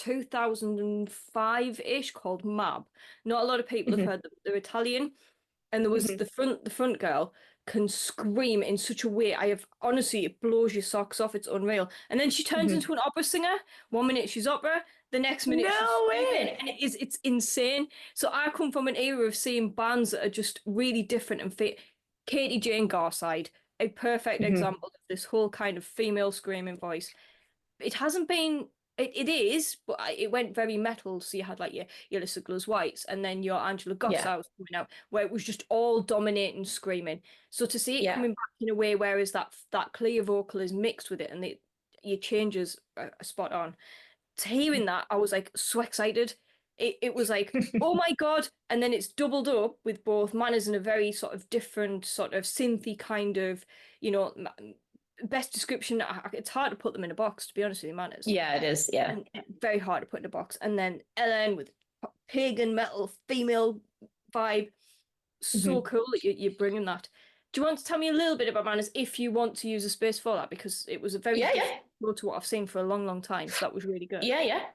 2005-ish called Mab. Not a lot of people have heard them. They're Italian, and there was the front girl can scream in such a way. I have honestly, it blows your socks off. It's unreal. And then she turns into an opera singer. 1 minute she's opera, the next minute she's No screaming, way. and it's insane. So I come from an era of seeing bands that are just really different and fit. Katie Jane Garside, a perfect example of this whole kind of female screaming voice. It hasn't been It is, but it went very metal. So you had like your Alyssa Glows Whites, and then your Angela Yeah, Gossows coming out, where it was just all dominating, screaming. So to see it yeah. coming back in a way, whereas that clear vocal is mixed with it, and your changes are spot on. To hearing that, I was like so excited. It was like, oh my God. And then it's doubled up with both manners in a very sort of different, sort of synthy kind of, you know, best description. It's hard to put them in a box, to be honest with you, manners. Yeah, it is. Yeah. And very hard to put in a box. And then Ellen with pagan metal female vibe. So Mhm. cool that you're bringing that. Do you want to tell me a little bit about manners if you want to use a space for that? Because it was a very Yeah, different yeah. to what I've seen for a long, long time. So that was really good. Yeah, yeah.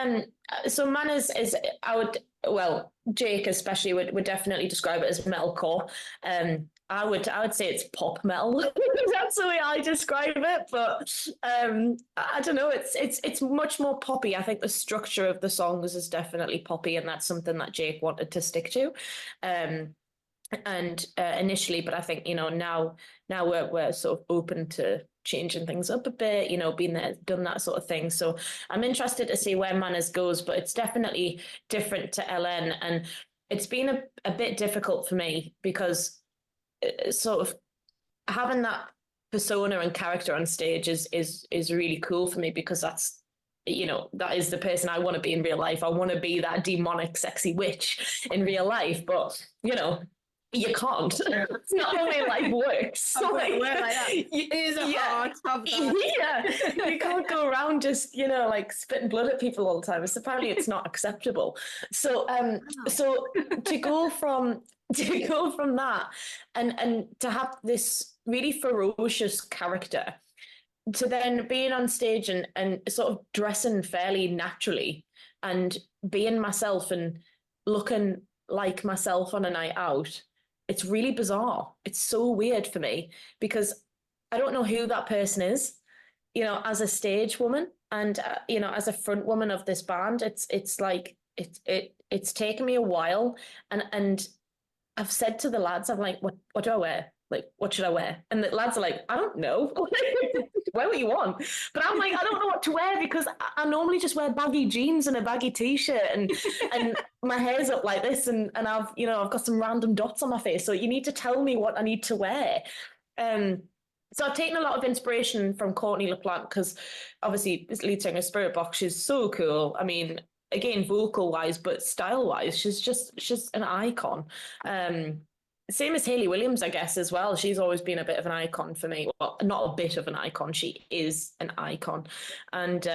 So manners is I would well, Jake especially would definitely describe it as metalcore. I would say it's pop metal. That's the way I describe it. But I don't know. It's much more poppy. I think the structure of the songs is definitely poppy, and that's something that Jake wanted to stick to. Um, and initially, but I think now we're sort of open to changing things up a bit, being there, done that sort of thing. So I'm interested to see where Manners goes, but it's definitely different to LN, and it's been a bit difficult for me because sort of having that persona and character on stage is really cool for me because that is the person I want to be in real life. I want to be that demonic, sexy witch in real life, but you can't. It's not the way life works. Like that. It is hard to have that. Yeah, you can't go around just like spitting blood at people all the time. Apparently, it's not acceptable. So, so to go from that and to have this really ferocious character to then being on stage and sort of dressing fairly naturally and being myself and looking like myself on a night out, it's really bizarre. It's so weird for me because I don't know who that person is, as a stage woman and as a front woman of this band. It's like it's taken me a while, and I've said to the lads, I'm like, what do I wear? Like, what should I wear? And the lads are like, I don't know. Wear what you want. But I'm like, I don't know what to wear because I normally just wear baggy jeans and a baggy t-shirt and my hair's up like this and I've got some random dots on my face. So you need to tell me what I need to wear. So I've taken a lot of inspiration from Courtney LaPlante because obviously this lead singer Spiritbox, she's so cool. I mean, again, vocal wise, but style wise, she's an icon. Same as Hayley Williams, I guess, as well. She's always been a bit of an icon for me. Well, not a bit of an icon. She is an icon. And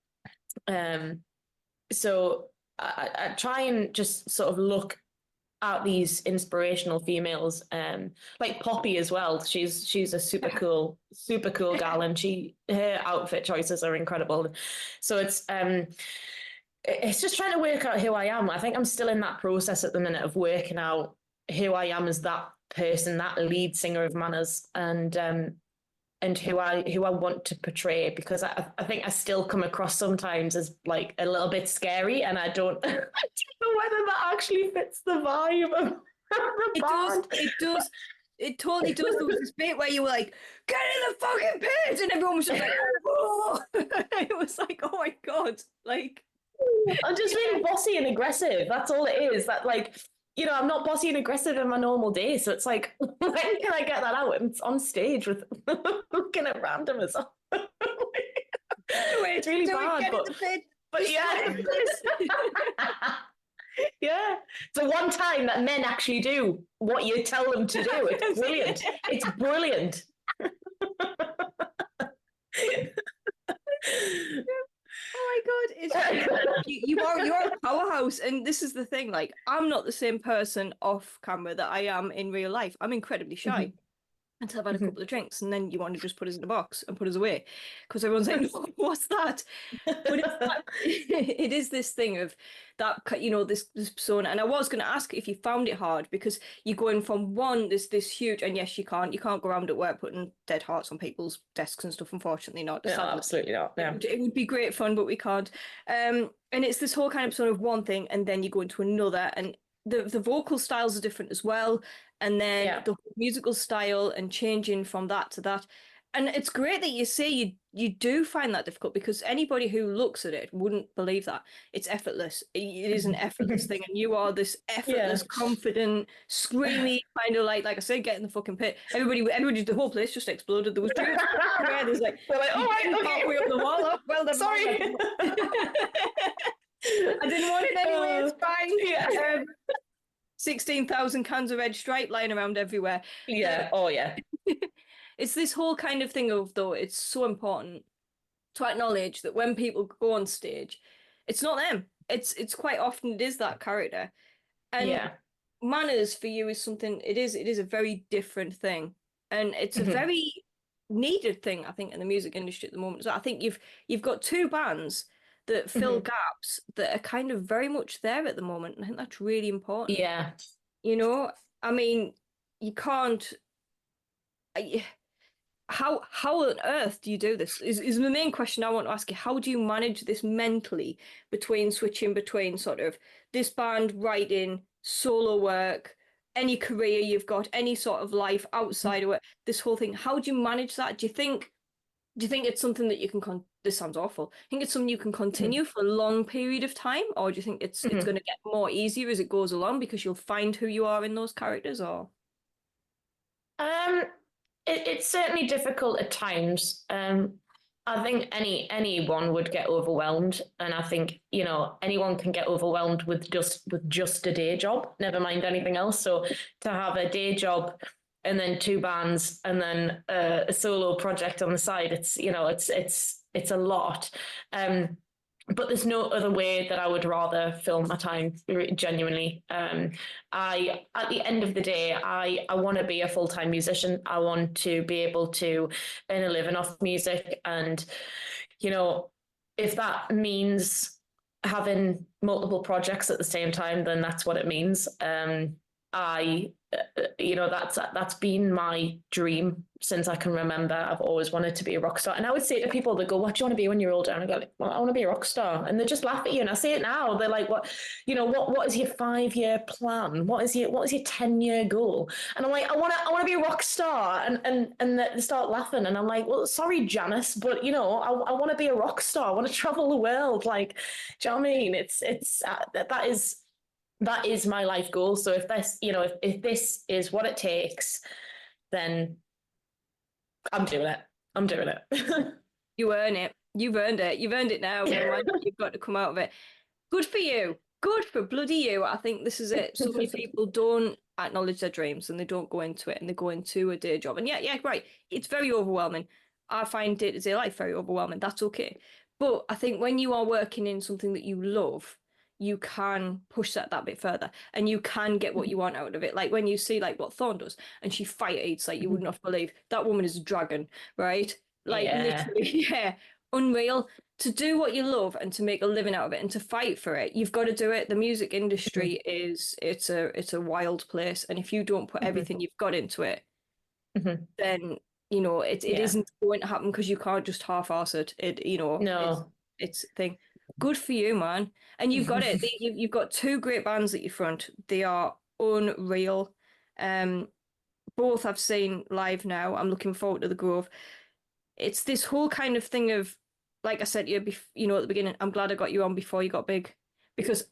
so I try and just sort of look at these inspirational females, like Poppy as well. She's a super cool gal, and her outfit choices are incredible. So it's just trying to work out who I am. I think I'm still in that process at the minute of working out who I am as that person, that lead singer of Manners, and who I want to portray, because I think I still come across sometimes as like a little bit scary, and I don't I don't know whether that actually fits the vibe of the band. It totally does. There was this bit where you were like, get in the fucking pit, and everyone was just like, oh. It was like, oh my God, like I'm just being bossy and aggressive. That's all it is. That like, I'm not bossy and aggressive in my normal day. So it's like, when can I get that out? And it's on stage with looking at randomers. It's really bad. But yeah. Yeah. So one time that men actually do what you tell them to do. It's brilliant. It's brilliant. Oh my God, you're a powerhouse, and this is the thing. Like, I'm not the same person off camera that I am in real life. I'm incredibly shy until I've had a couple of drinks, and then you want to just put us in a box and put us away because everyone's like, "What's that?" But it is this thing of that, this persona. And I was going to ask if you found it hard because you're going from this huge, and yes, you can't go around at work putting dead hearts on people's desks and stuff. Unfortunately, not. No, absolutely not. Yeah. It would be great fun, but we can't. And it's this whole kind of sort of one thing, and then you go into another, and the vocal styles are different as well, and then the musical style and changing from that to that. And it's great that you say you do find that difficult, because anybody who looks at it wouldn't believe that. It's effortless. It is an effortless thing, and you are this Yeah. effortless, confident, screamy kind of like I said, get in the fucking pit. Everybody, the whole place just exploded. There was drinks everywhere. There's like, They're like, you all right, didn't okay. halfway up the wall. Oh, well, never Sorry. mind. I didn't want it anyway. It's fine. Yeah. 16,000 cans of red stripe lying around everywhere. Yeah. Oh, yeah. It's this whole kind of thing of, though, it's so important to acknowledge that when people go on stage, it's not them. It's quite often it is that character. And Yeah. manners for you is something, it is a very different thing. And it's a Mhm. very needed thing, I think, in the music industry at the moment. So I think you've got two bands that fill Mhm. gaps that are kind of very much there at the moment. And I think that's really important. Yeah. You know, I mean, you can't. How on earth do you do this? Is the main question I want to ask you. How do you manage this mentally between switching between sort of this band, writing, solo work, any career you've got, any sort of life outside of it, this whole thing? How do you manage that? Do you think it's something that you can this sounds awful. Think it's something you can Mhm. continue for a long period of time, or do you think it's Mhm. going to get more easier as it goes along because you'll find who you are in those characters, or Um, it's certainly difficult at times. I think anyone would get overwhelmed, and I think anyone can get overwhelmed with just a day job, never mind anything else. So to have a day job and then two bands and then a solo project on the side, it's a lot. Um, but there's no other way that I would rather fill my time genuinely. I At the end of the day, I want to be a full-time musician. I want to be able to earn a living off music, and you know if that means having multiple projects at the same time, then that's what it means. I that's been my dream since I can remember. I've always wanted to be a rock star, and I would say to people that go, "What do you want to be when you're older?" And I go, like, "Well, I want to be a rock star," and they just laugh at you. And I say it now. They're like, "What? What is your 5-year plan? What is your 10-year goal?" And I'm like, "I want to be a rock star," and they start laughing, and I'm like, "Well, sorry, Janice, but I want to be a rock star. I want to travel the world. Like, do you know what I mean? That is my life goal. So if if this is what it takes, then I'm doing it. I'm doing it." you earn it. You've earned it. You've earned it now. You've got to come out of it. Good for you. Good for bloody you. I think this is it. So many people don't acknowledge their dreams and they don't go into it, and they go into a day job. And yeah, right. It's very overwhelming. I find day-to-day life very overwhelming. That's okay. But I think when you are working in something that you love, you can push that bit further, and you can get what you want out of it. Like when you see like what Thorn does, and she fire eats like you would not believe. That woman is a dragon, right? Like Yeah. literally, yeah, unreal. To do what you love and to make a living out of it and to fight for it, you've got to do it. The music industry it's a wild place, and if you don't put everything you've got into it, then it Yeah. isn't going to happen, because you can't just half-arse it. It's No. it's a thing. Good for you, man. And you've got it. You've got two great bands at your front. They are unreal. Um, Both I've seen live now. I'm looking forward to the Grove. It's this whole kind of thing of, like I said to you, at the beginning, I'm glad I got you on before you got big, because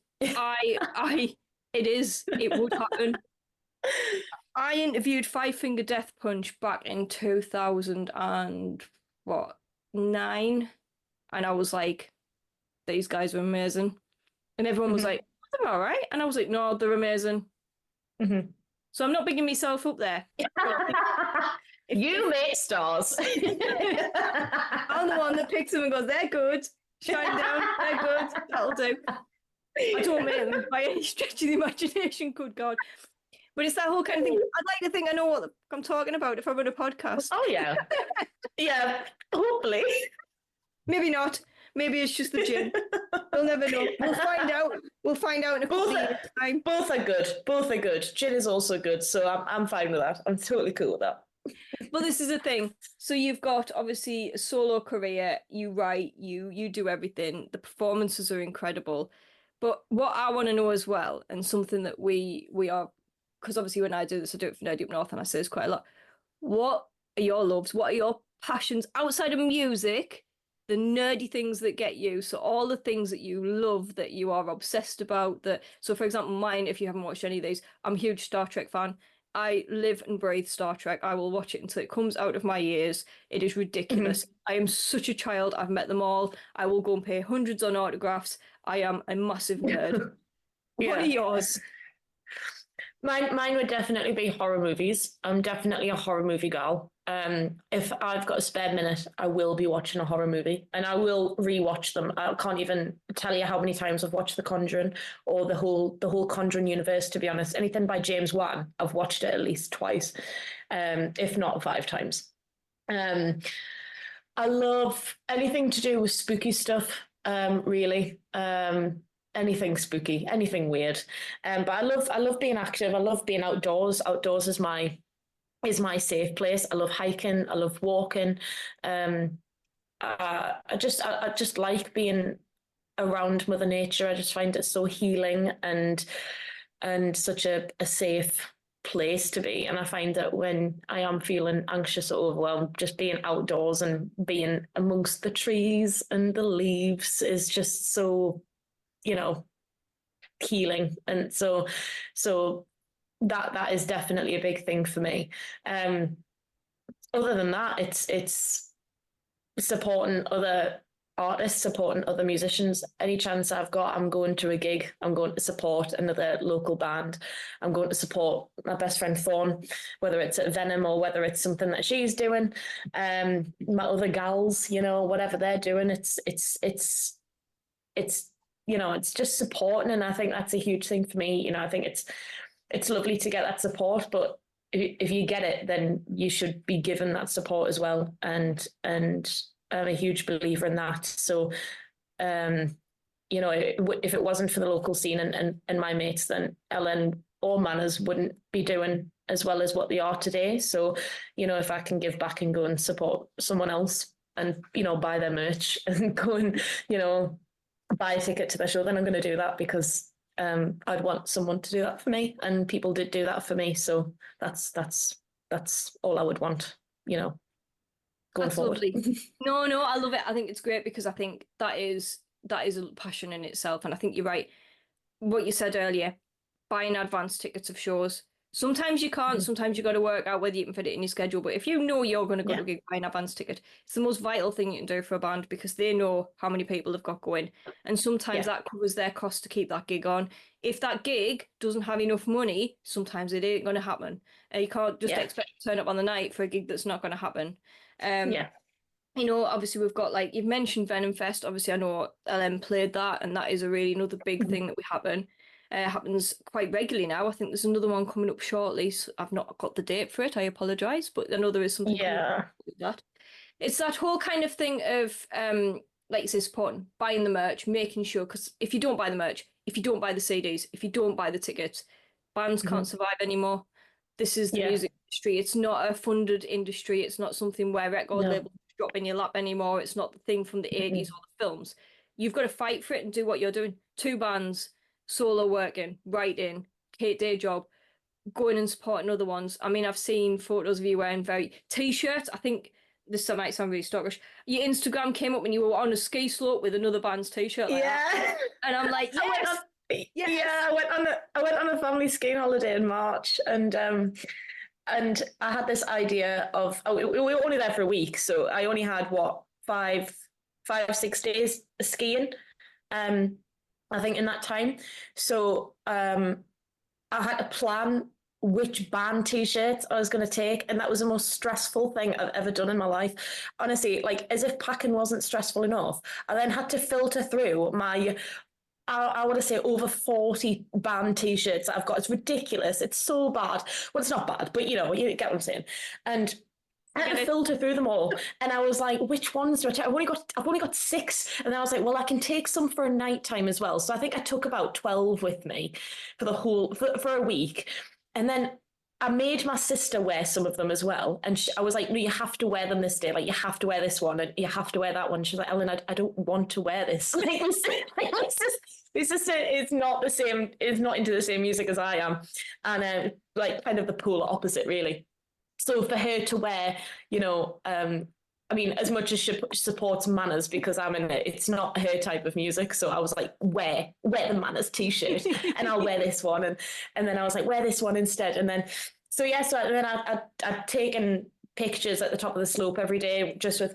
it would happen. I interviewed Five Finger Death Punch back in 2000 and what 9, and I was like, these guys are amazing, and everyone was like, they're all right, and I was like, no, they're amazing. So I'm not bigging myself up there. But I think You make stars. I'm the one that picks them and goes, they're good. Shine down, they're good. That'll do. I don't mean them by any stretch of the imagination, good God. But it's that whole kind of thing. I'd like to think I know what I'm talking about if I run a podcast. Oh yeah. Yeah, hopefully. Maybe not. Maybe it's just the gin. We'll never know. We'll find out. We'll find out in a couple of years' time. Both are good. Both are good. Gin is also good, so I'm fine with that. I'm totally cool with that. But this is the thing. So you've got obviously a solo career. You write. You do everything. The performances are incredible. But what I want to know as well, and something that we are, because obviously when I do this, I do it for Nerdy Up North, and I say this quite a lot. What are your loves? What are your passions outside of music? The nerdy things that get you. So all the things that you love, that you are obsessed about. That so, for example, mine. If you haven't watched any of these, I'm a huge Star Trek fan. I live and breathe Star Trek. I will watch it until it comes out of my ears. It is ridiculous. I am such a child. I've met them all. I will go and pay hundreds on autographs. I am a massive nerd. What are Yeah. yours? Mine would definitely be horror movies. I'm definitely a horror movie girl. If I've got a spare minute, I will be watching a horror movie, and I will rewatch them. I can't even tell you how many times I've watched The Conjuring or the whole Conjuring universe. To be honest, anything by James Wan, I've watched it at least twice, if not 5 times. Um, I love anything to do with spooky stuff. Really. Anything spooky, anything weird. But I love being active. I love being outdoors. Outdoors is my safe place. I love hiking. I love walking. I just like being around Mother Nature. I just find it so healing and such a safe place to be. And I find that when I am feeling anxious or overwhelmed, just being outdoors and being amongst the trees and the leaves is just so, you know, healing. And so that is definitely a big thing for me. Other than that, it's supporting other artists, supporting other musicians. Any chance I've got, I'm going to a gig. I'm going to support another local band. I'm going to support my best friend Thorn, whether it's at Venom or whether it's something that she's doing. My other gals, whatever they're doing, it's it's just supporting, and I think that's a huge thing for me. I think it's lovely to get that support, but if you get it, then you should be given that support as well. And I'm a huge believer in that. So, if it wasn't for the local scene and my mates, then Ellen or Manners wouldn't be doing as well as what they are today. So, if I can give back and go and support someone else and, buy their merch and go and, buy a ticket to their show, then I'm going to do that, because I'd want someone to do that for me, and people did do that for me. So that's all I would want, going That's forward. lovely. No, I love it. I think it's great because I think that is a passion in itself. And I think you're right. What you said earlier, buying advance tickets of shows. Sometimes you can't, sometimes you got to work out whether you can fit it in your schedule. But if you know you're going to go to a gig, buy an advance ticket. It's the most vital thing you can do for a band, because they know how many people they've got going. And sometimes that covers their cost to keep that gig on. If that gig doesn't have enough money, sometimes it ain't going to happen. You can't just expect to turn up on the night for a gig that's not going to happen. Obviously we've got, like you've mentioned, Venom Fest. Obviously I know LM played that, and that is another big thing that we happens quite regularly now. I think there's another one coming up shortly. So I've not got the date for it. I apologise, but I know there is something coming up with that. It's that whole kind of thing of like you say, supporting, buying the merch, making sure, because if you don't buy the merch, if you don't buy the CDs, if you don't buy the tickets, bands can't survive anymore. This is the music industry. It's not a funded industry. It's not something where record labels drop in your lap anymore. It's not the thing from the 80s or the films. You've got to fight for it and do what you're doing. 2 bands, solo working, writing, day job, going and supporting other ones. I mean, I've seen photos of you wearing t-shirts. I think this might sound really stalkerish. Your Instagram came up when you were on a ski slope with another band's t-shirt. And I'm like, yes. Yeah, I went on a family skiing holiday in March, and I had this idea of we were only there for a week, so I only had 6 days skiing, I think, in that time. So I had to plan which band t-shirts I was going to take, and that was the most stressful thing I've ever done in my life. Honestly, like, as if packing wasn't stressful enough, I then had to filter through my, I want to say, over 40 band t-shirts that I've got. It's ridiculous. It's so bad. Well, it's not bad, but you get what I'm saying. And I had to filter through them all, and I was like, which ones do I take? I've only got 6, and then I was like, well, I can take some for a night time as well. So I think I took about 12 with me for a week, and then I made my sister wear some of them as well. And I was like, no, you have to wear them this day. Like, you have to wear this one, and you have to wear that one. She's like, Ellen, I don't want to wear this. Like, my sister is not the same. Is not into the same music as I am, and like kind of the polar opposite, really. So for her to wear, you know, I mean, as much as she supports Manners because I'm in it, it's not her type of music. So I was like, wear the Manners t-shirt, and I'll wear this one, and then I was like, wear this one instead, and then so yeah, so then I'd taken pictures at the top of the slope every day just with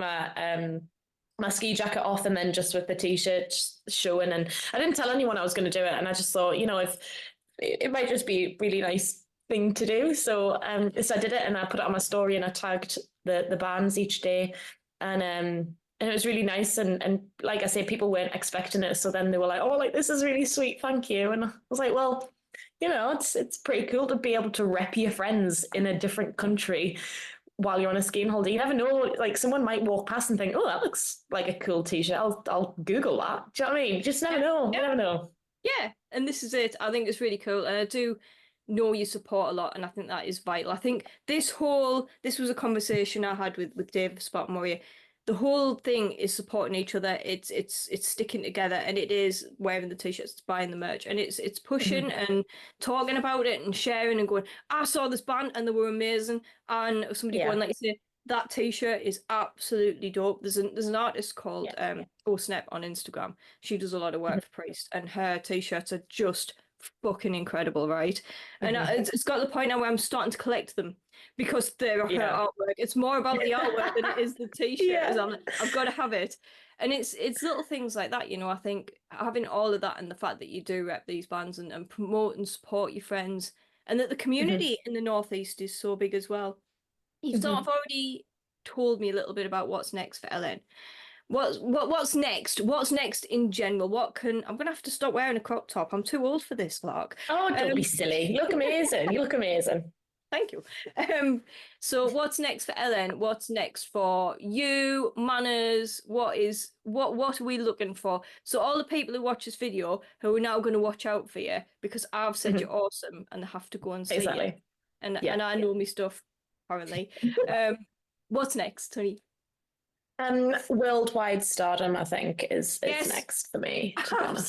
my ski jacket off and then just with the t-shirt showing, and I didn't tell anyone I was going to do it, and I just thought, you know, if it might just be a really nice thing to do. So I did it, and I put it on my story, and I tagged the bands each day, and it was really nice, and like I say, people weren't expecting it, so then they were like, oh, like this is really sweet, thank you. And I was like, well, you know, it's pretty cool to be able to rep your friends in a different country while you're on a skiing holiday. You never know, like someone might walk past and think, oh, that looks like a cool t-shirt, I'll Google that. Do you know what I mean? You just never know. You never know. Yeah, and this is it. I think it's really cool, and I do know you support a lot, and I think that is vital. I think this was a conversation I had with Dave of Spartan Warrior. The whole thing is supporting each other. It's sticking together, and it is wearing the t-shirts, it's buying the merch, and it's pushing and talking about it and sharing and going, I saw this band and they were amazing, and somebody going like you say, that t-shirt is absolutely dope. There's an artist called Oh Snap on Instagram. She does a lot of work for Priest, and her t-shirts are just fucking incredible, right? And it's got the point now where I'm starting to collect them because they're her artwork. It's more about the artwork than it is the t-shirt. I've got to have it. And it's little things like that, you know. I think having all of that and the fact that you do rep these bands and promote and support your friends, and that the community in the Northeast is so big as well. You've sort of already told me a little bit about what's next for LN. What's next? What's next in general? I'm gonna have to stop wearing a crop top. I'm too old for this, Lark. Oh, don't be silly. You look amazing. You look amazing. Thank you. So what's next for LN? What's next for you, Manners? What are we looking for? So all the people who watch this video who are now going to watch out for you because I've said you're awesome and they have to go and see you. And I know me stuff currently. What's next, Tony? Worldwide stardom, I think, is next for me, to be honest.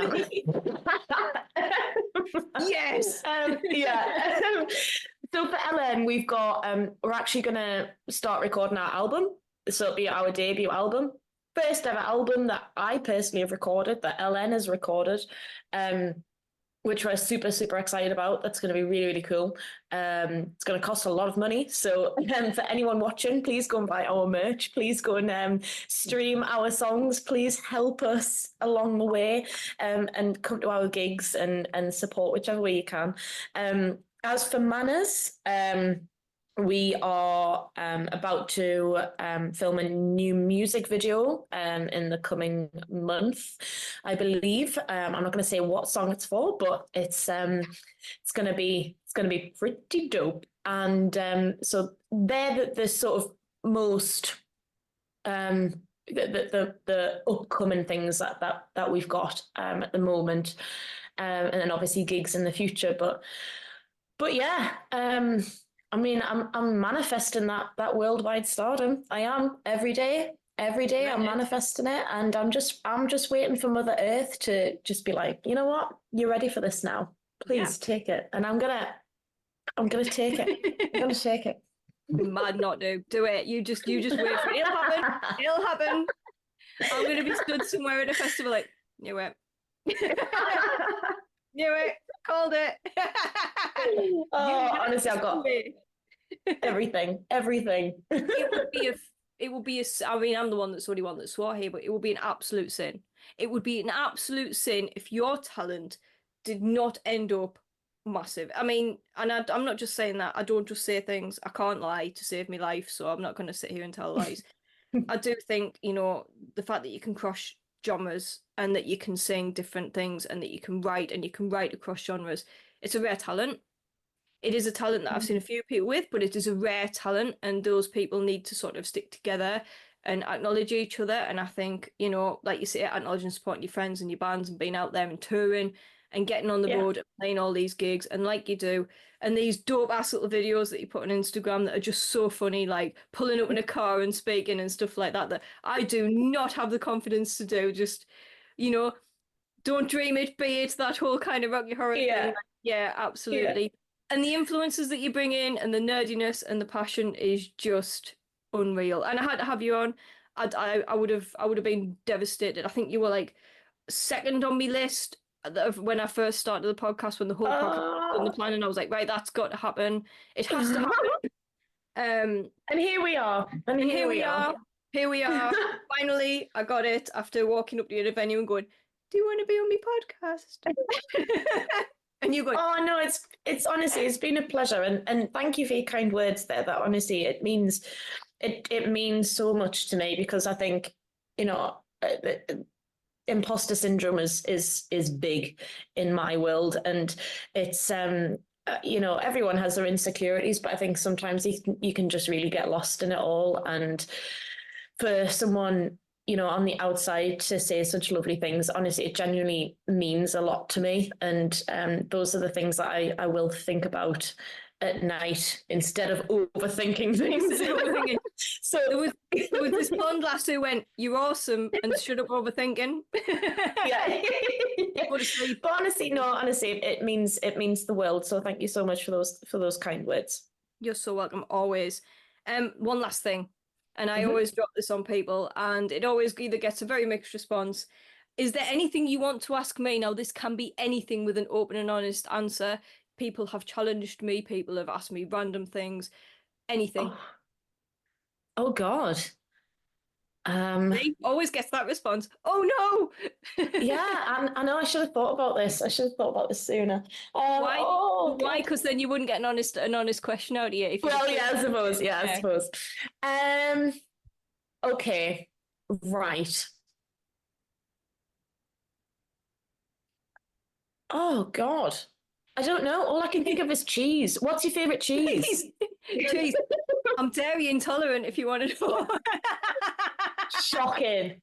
Yes. So for LN, we've got we're actually gonna start recording our album. So it'll be our debut album. First ever album that I personally have recorded, that LN has recorded. Which we're super, super excited about. That's going to be really, really cool. It's going to cost a lot of money. So for anyone watching, please go and buy our merch. Please go and stream our songs. Please help us along the way and come to our gigs and support whichever way you can. As for Manners, we are about to film a new music video in the coming month, I believe. I'm not going to say what song it's for, but it's going to be pretty dope. And so they're the sort of most the upcoming things that we've got at the moment, and then obviously gigs in the future. But yeah. I mean, I'm manifesting that worldwide stardom. I am every day. Every day I'm manifesting it, and I'm just waiting for Mother Earth to just be like, you know what, you're ready for this now. Please take it, and I'm gonna take it. I'm gonna take it. Mad not do it. You just wait for it. It'll happen. It'll happen. I'm gonna be stood somewhere at a festival like, knew it. Knew it. Called it. Oh, honestly, I've got everything. It would be a, I mean, I'm the only one that swore here, but it would be an absolute sin. It would be an absolute sin if your talent did not end up massive. I mean, and I'm not just saying that. I don't just say things. I can't lie to save my life, so I'm not going to sit here and tell lies. I do think, you know, the fact that you can cross genres and that you can sing different things and that you can write across genres, it's a rare talent. It is a talent that I've seen a few people with, but it is a rare talent, and those people need to sort of stick together and acknowledge each other. And I think, you know, like you say, acknowledging and supporting your friends and your bands and being out there and touring and getting on the road and playing all these gigs, and like you do, and these dope ass little videos that you put on Instagram that are just so funny, like pulling up in a car and speaking and stuff like that I do not have the confidence to do. Just, you know, don't dream it, be it, that whole kind of Rocky Horror thing. Yeah, absolutely. And the influences that you bring in and the nerdiness and the passion is just unreal. And I had to have you on. I would have been devastated. I think you were like second on my list when I first started the podcast, when the whole podcast was in the plan, and I was like, right, that's got to happen. It has to happen. And here we are. And here we are. Here we are. Finally, I got it after walking up to the venue and going, do you want to be on my podcast? And you go, oh no, it's honestly, it's been a pleasure, and thank you for your kind words there. That honestly, it means so much to me, because I think, you know, imposter syndrome is big in my world, and it's you know, everyone has their insecurities, but I think sometimes you can just really get lost in it all. And for someone, you know, on the outside to say such lovely things, honestly, it genuinely means a lot to me. And those are the things that I will think about at night instead of overthinking things. So there was this blonde lass who went, "You're awesome," and shut up overthinking. Yeah. Go to sleep. But honestly, it means the world. So thank you so much for those kind words. You're so welcome, always. One last thing, and I always drop this on people, and it always either gets a very mixed response. Is there anything you want to ask me? Now, this can be anything with an open and honest answer. People have challenged me. People have asked me random things. Anything. Oh God. He always gets that response. Oh no. Yeah, I know. I should have thought about this. I should have thought about this sooner. Why? Oh, why? Because then you wouldn't get an honest question out of you. Well, yeah, I suppose. Yeah, I suppose. Okay. Right. Oh God. I don't know. All I can think of is cheese. What's your favorite cheese? Cheese. I'm dairy intolerant, if you want to know. Shocking.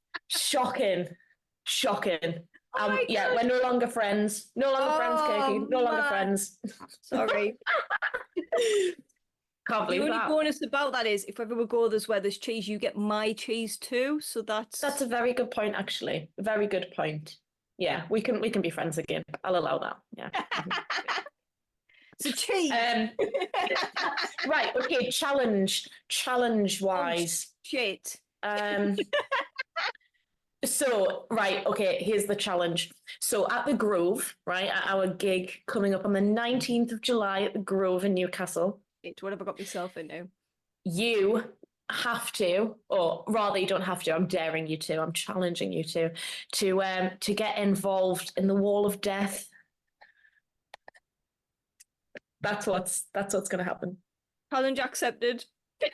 Yeah, we're no longer friends. No longer friends, Kirky. No longer friends. Sorry. Can't believe that. The only that. bonus about that is if ever we go where there's cheese, you get my cheese too. So that's a very good point, actually. A very good point. Yeah, we can be friends again. I'll allow that. Yeah. So cheese. Right. Okay. Challenge wise. Oh, shit. So, right, okay, here's the challenge. So at the Grove, right, at our gig coming up on the 19th of July at the Grove in Newcastle. What have I got myself into? You have to, or rather you don't have to, I'm daring you to, I'm challenging you to get involved in the Wall of Death. That's what's going to happen. Challenge accepted.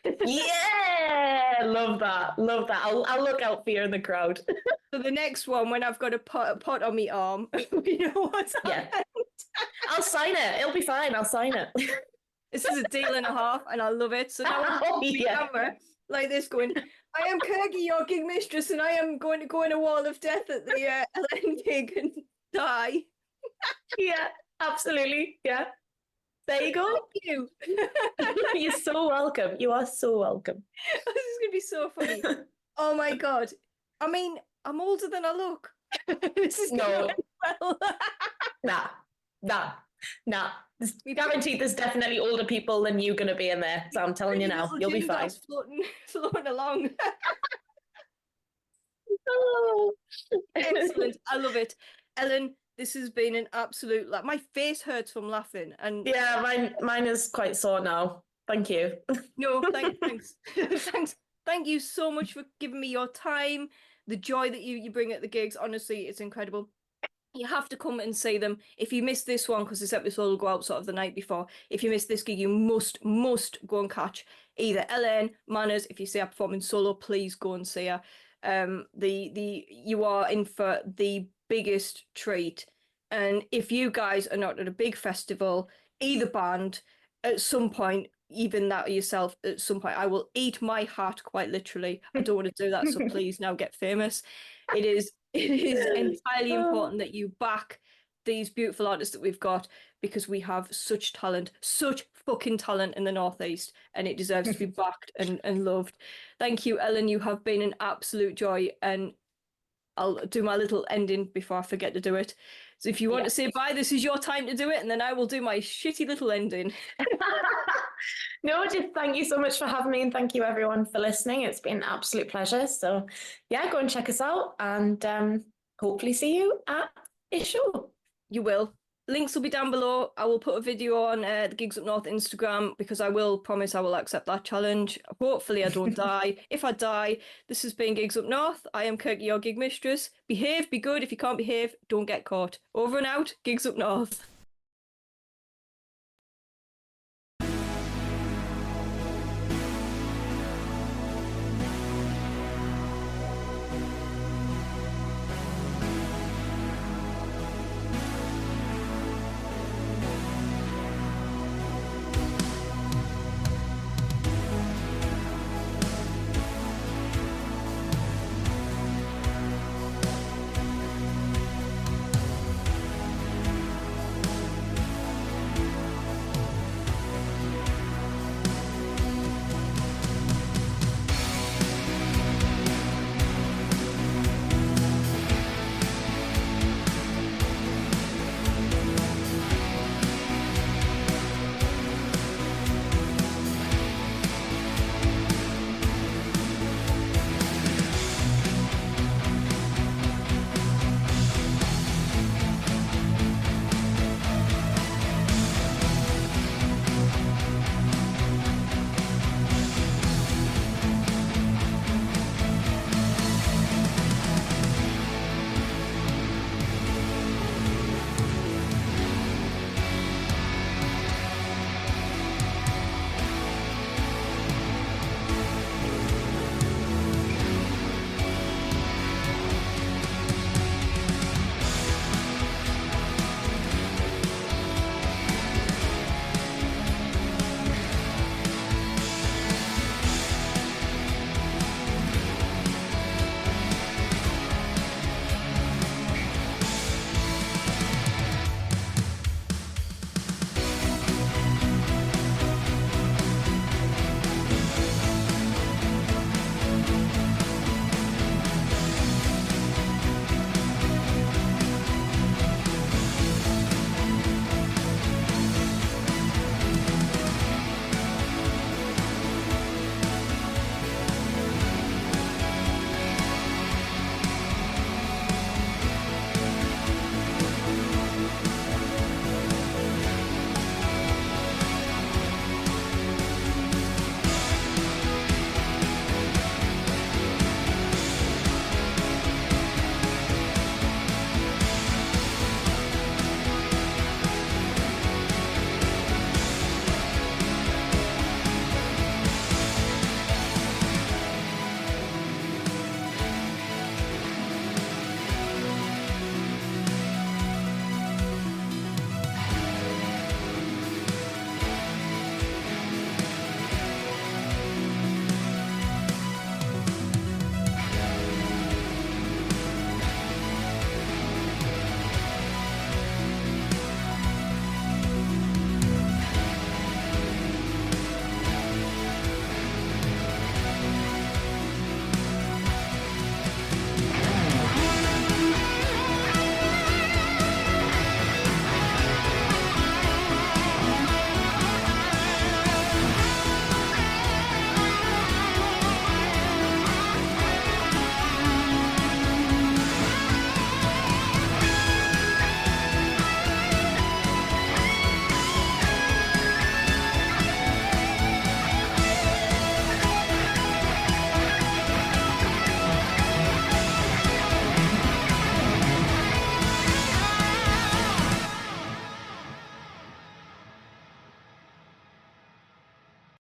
Yeah, love that. I'll look out for you in the crowd. So the next one, when I've got a pot on my arm, you know what's happened? I'll sign it. It'll be fine. I'll sign it. This is a deal and a half, and I love it. So now I'm on the camera like this, going, "I am Kirky, your gig mistress, and I am going to go in a wall of death at the Ellen gig and die." Yeah, absolutely. Yeah. There you go. Thank you. You're so welcome. You are so welcome. This is going to be so funny. Oh my God. I mean, I'm older than I look. This is no. Well. Nah. Guaranteed there's definitely older people than you going to be in there. So I'm telling you now, you'll be fine. Floating along. Oh, excellent. I love it. Ellen, this has been an absolute, like, my face hurts from laughing. And yeah, mine is quite sore now. Thank you. No, thanks. Thanks. Thank you so much for giving me your time, the joy that you bring at the gigs. Honestly, it's incredible. You have to come and see them. If you missed this one, because this episode will go out sort of the night before, if you missed this gig, you must go and catch either Ellen, Manners. If you see her performing solo, please go and see her. You are in for the biggest treat. And if you guys are not at a big festival, either band, at some point, even that yourself, at some point, I will eat my heart, quite literally. I don't want to do that, so please now get famous. It is entirely important that you back these beautiful artists that we've got, because we have such fucking talent in the Northeast, and it deserves to be backed and loved. Thank you, Ellen. You have been an absolute joy, and I'll do my little ending before I forget to do it. So if you want to say bye, this is your time to do it, and then I will do my shitty little ending. No, just thank you so much for having me, and thank you everyone for listening. It's been an absolute pleasure. So yeah, go and check us out, and hopefully see you at a show. You will. Links will be down below. I will put a video on the Gigs Up North Instagram, because I will promise I will accept that challenge. Hopefully I don't die. If I die, this has been Gigs Up North. I am Kirky, your gig mistress. Behave, be good. If you can't behave, don't get caught. Over and out, Gigs Up North.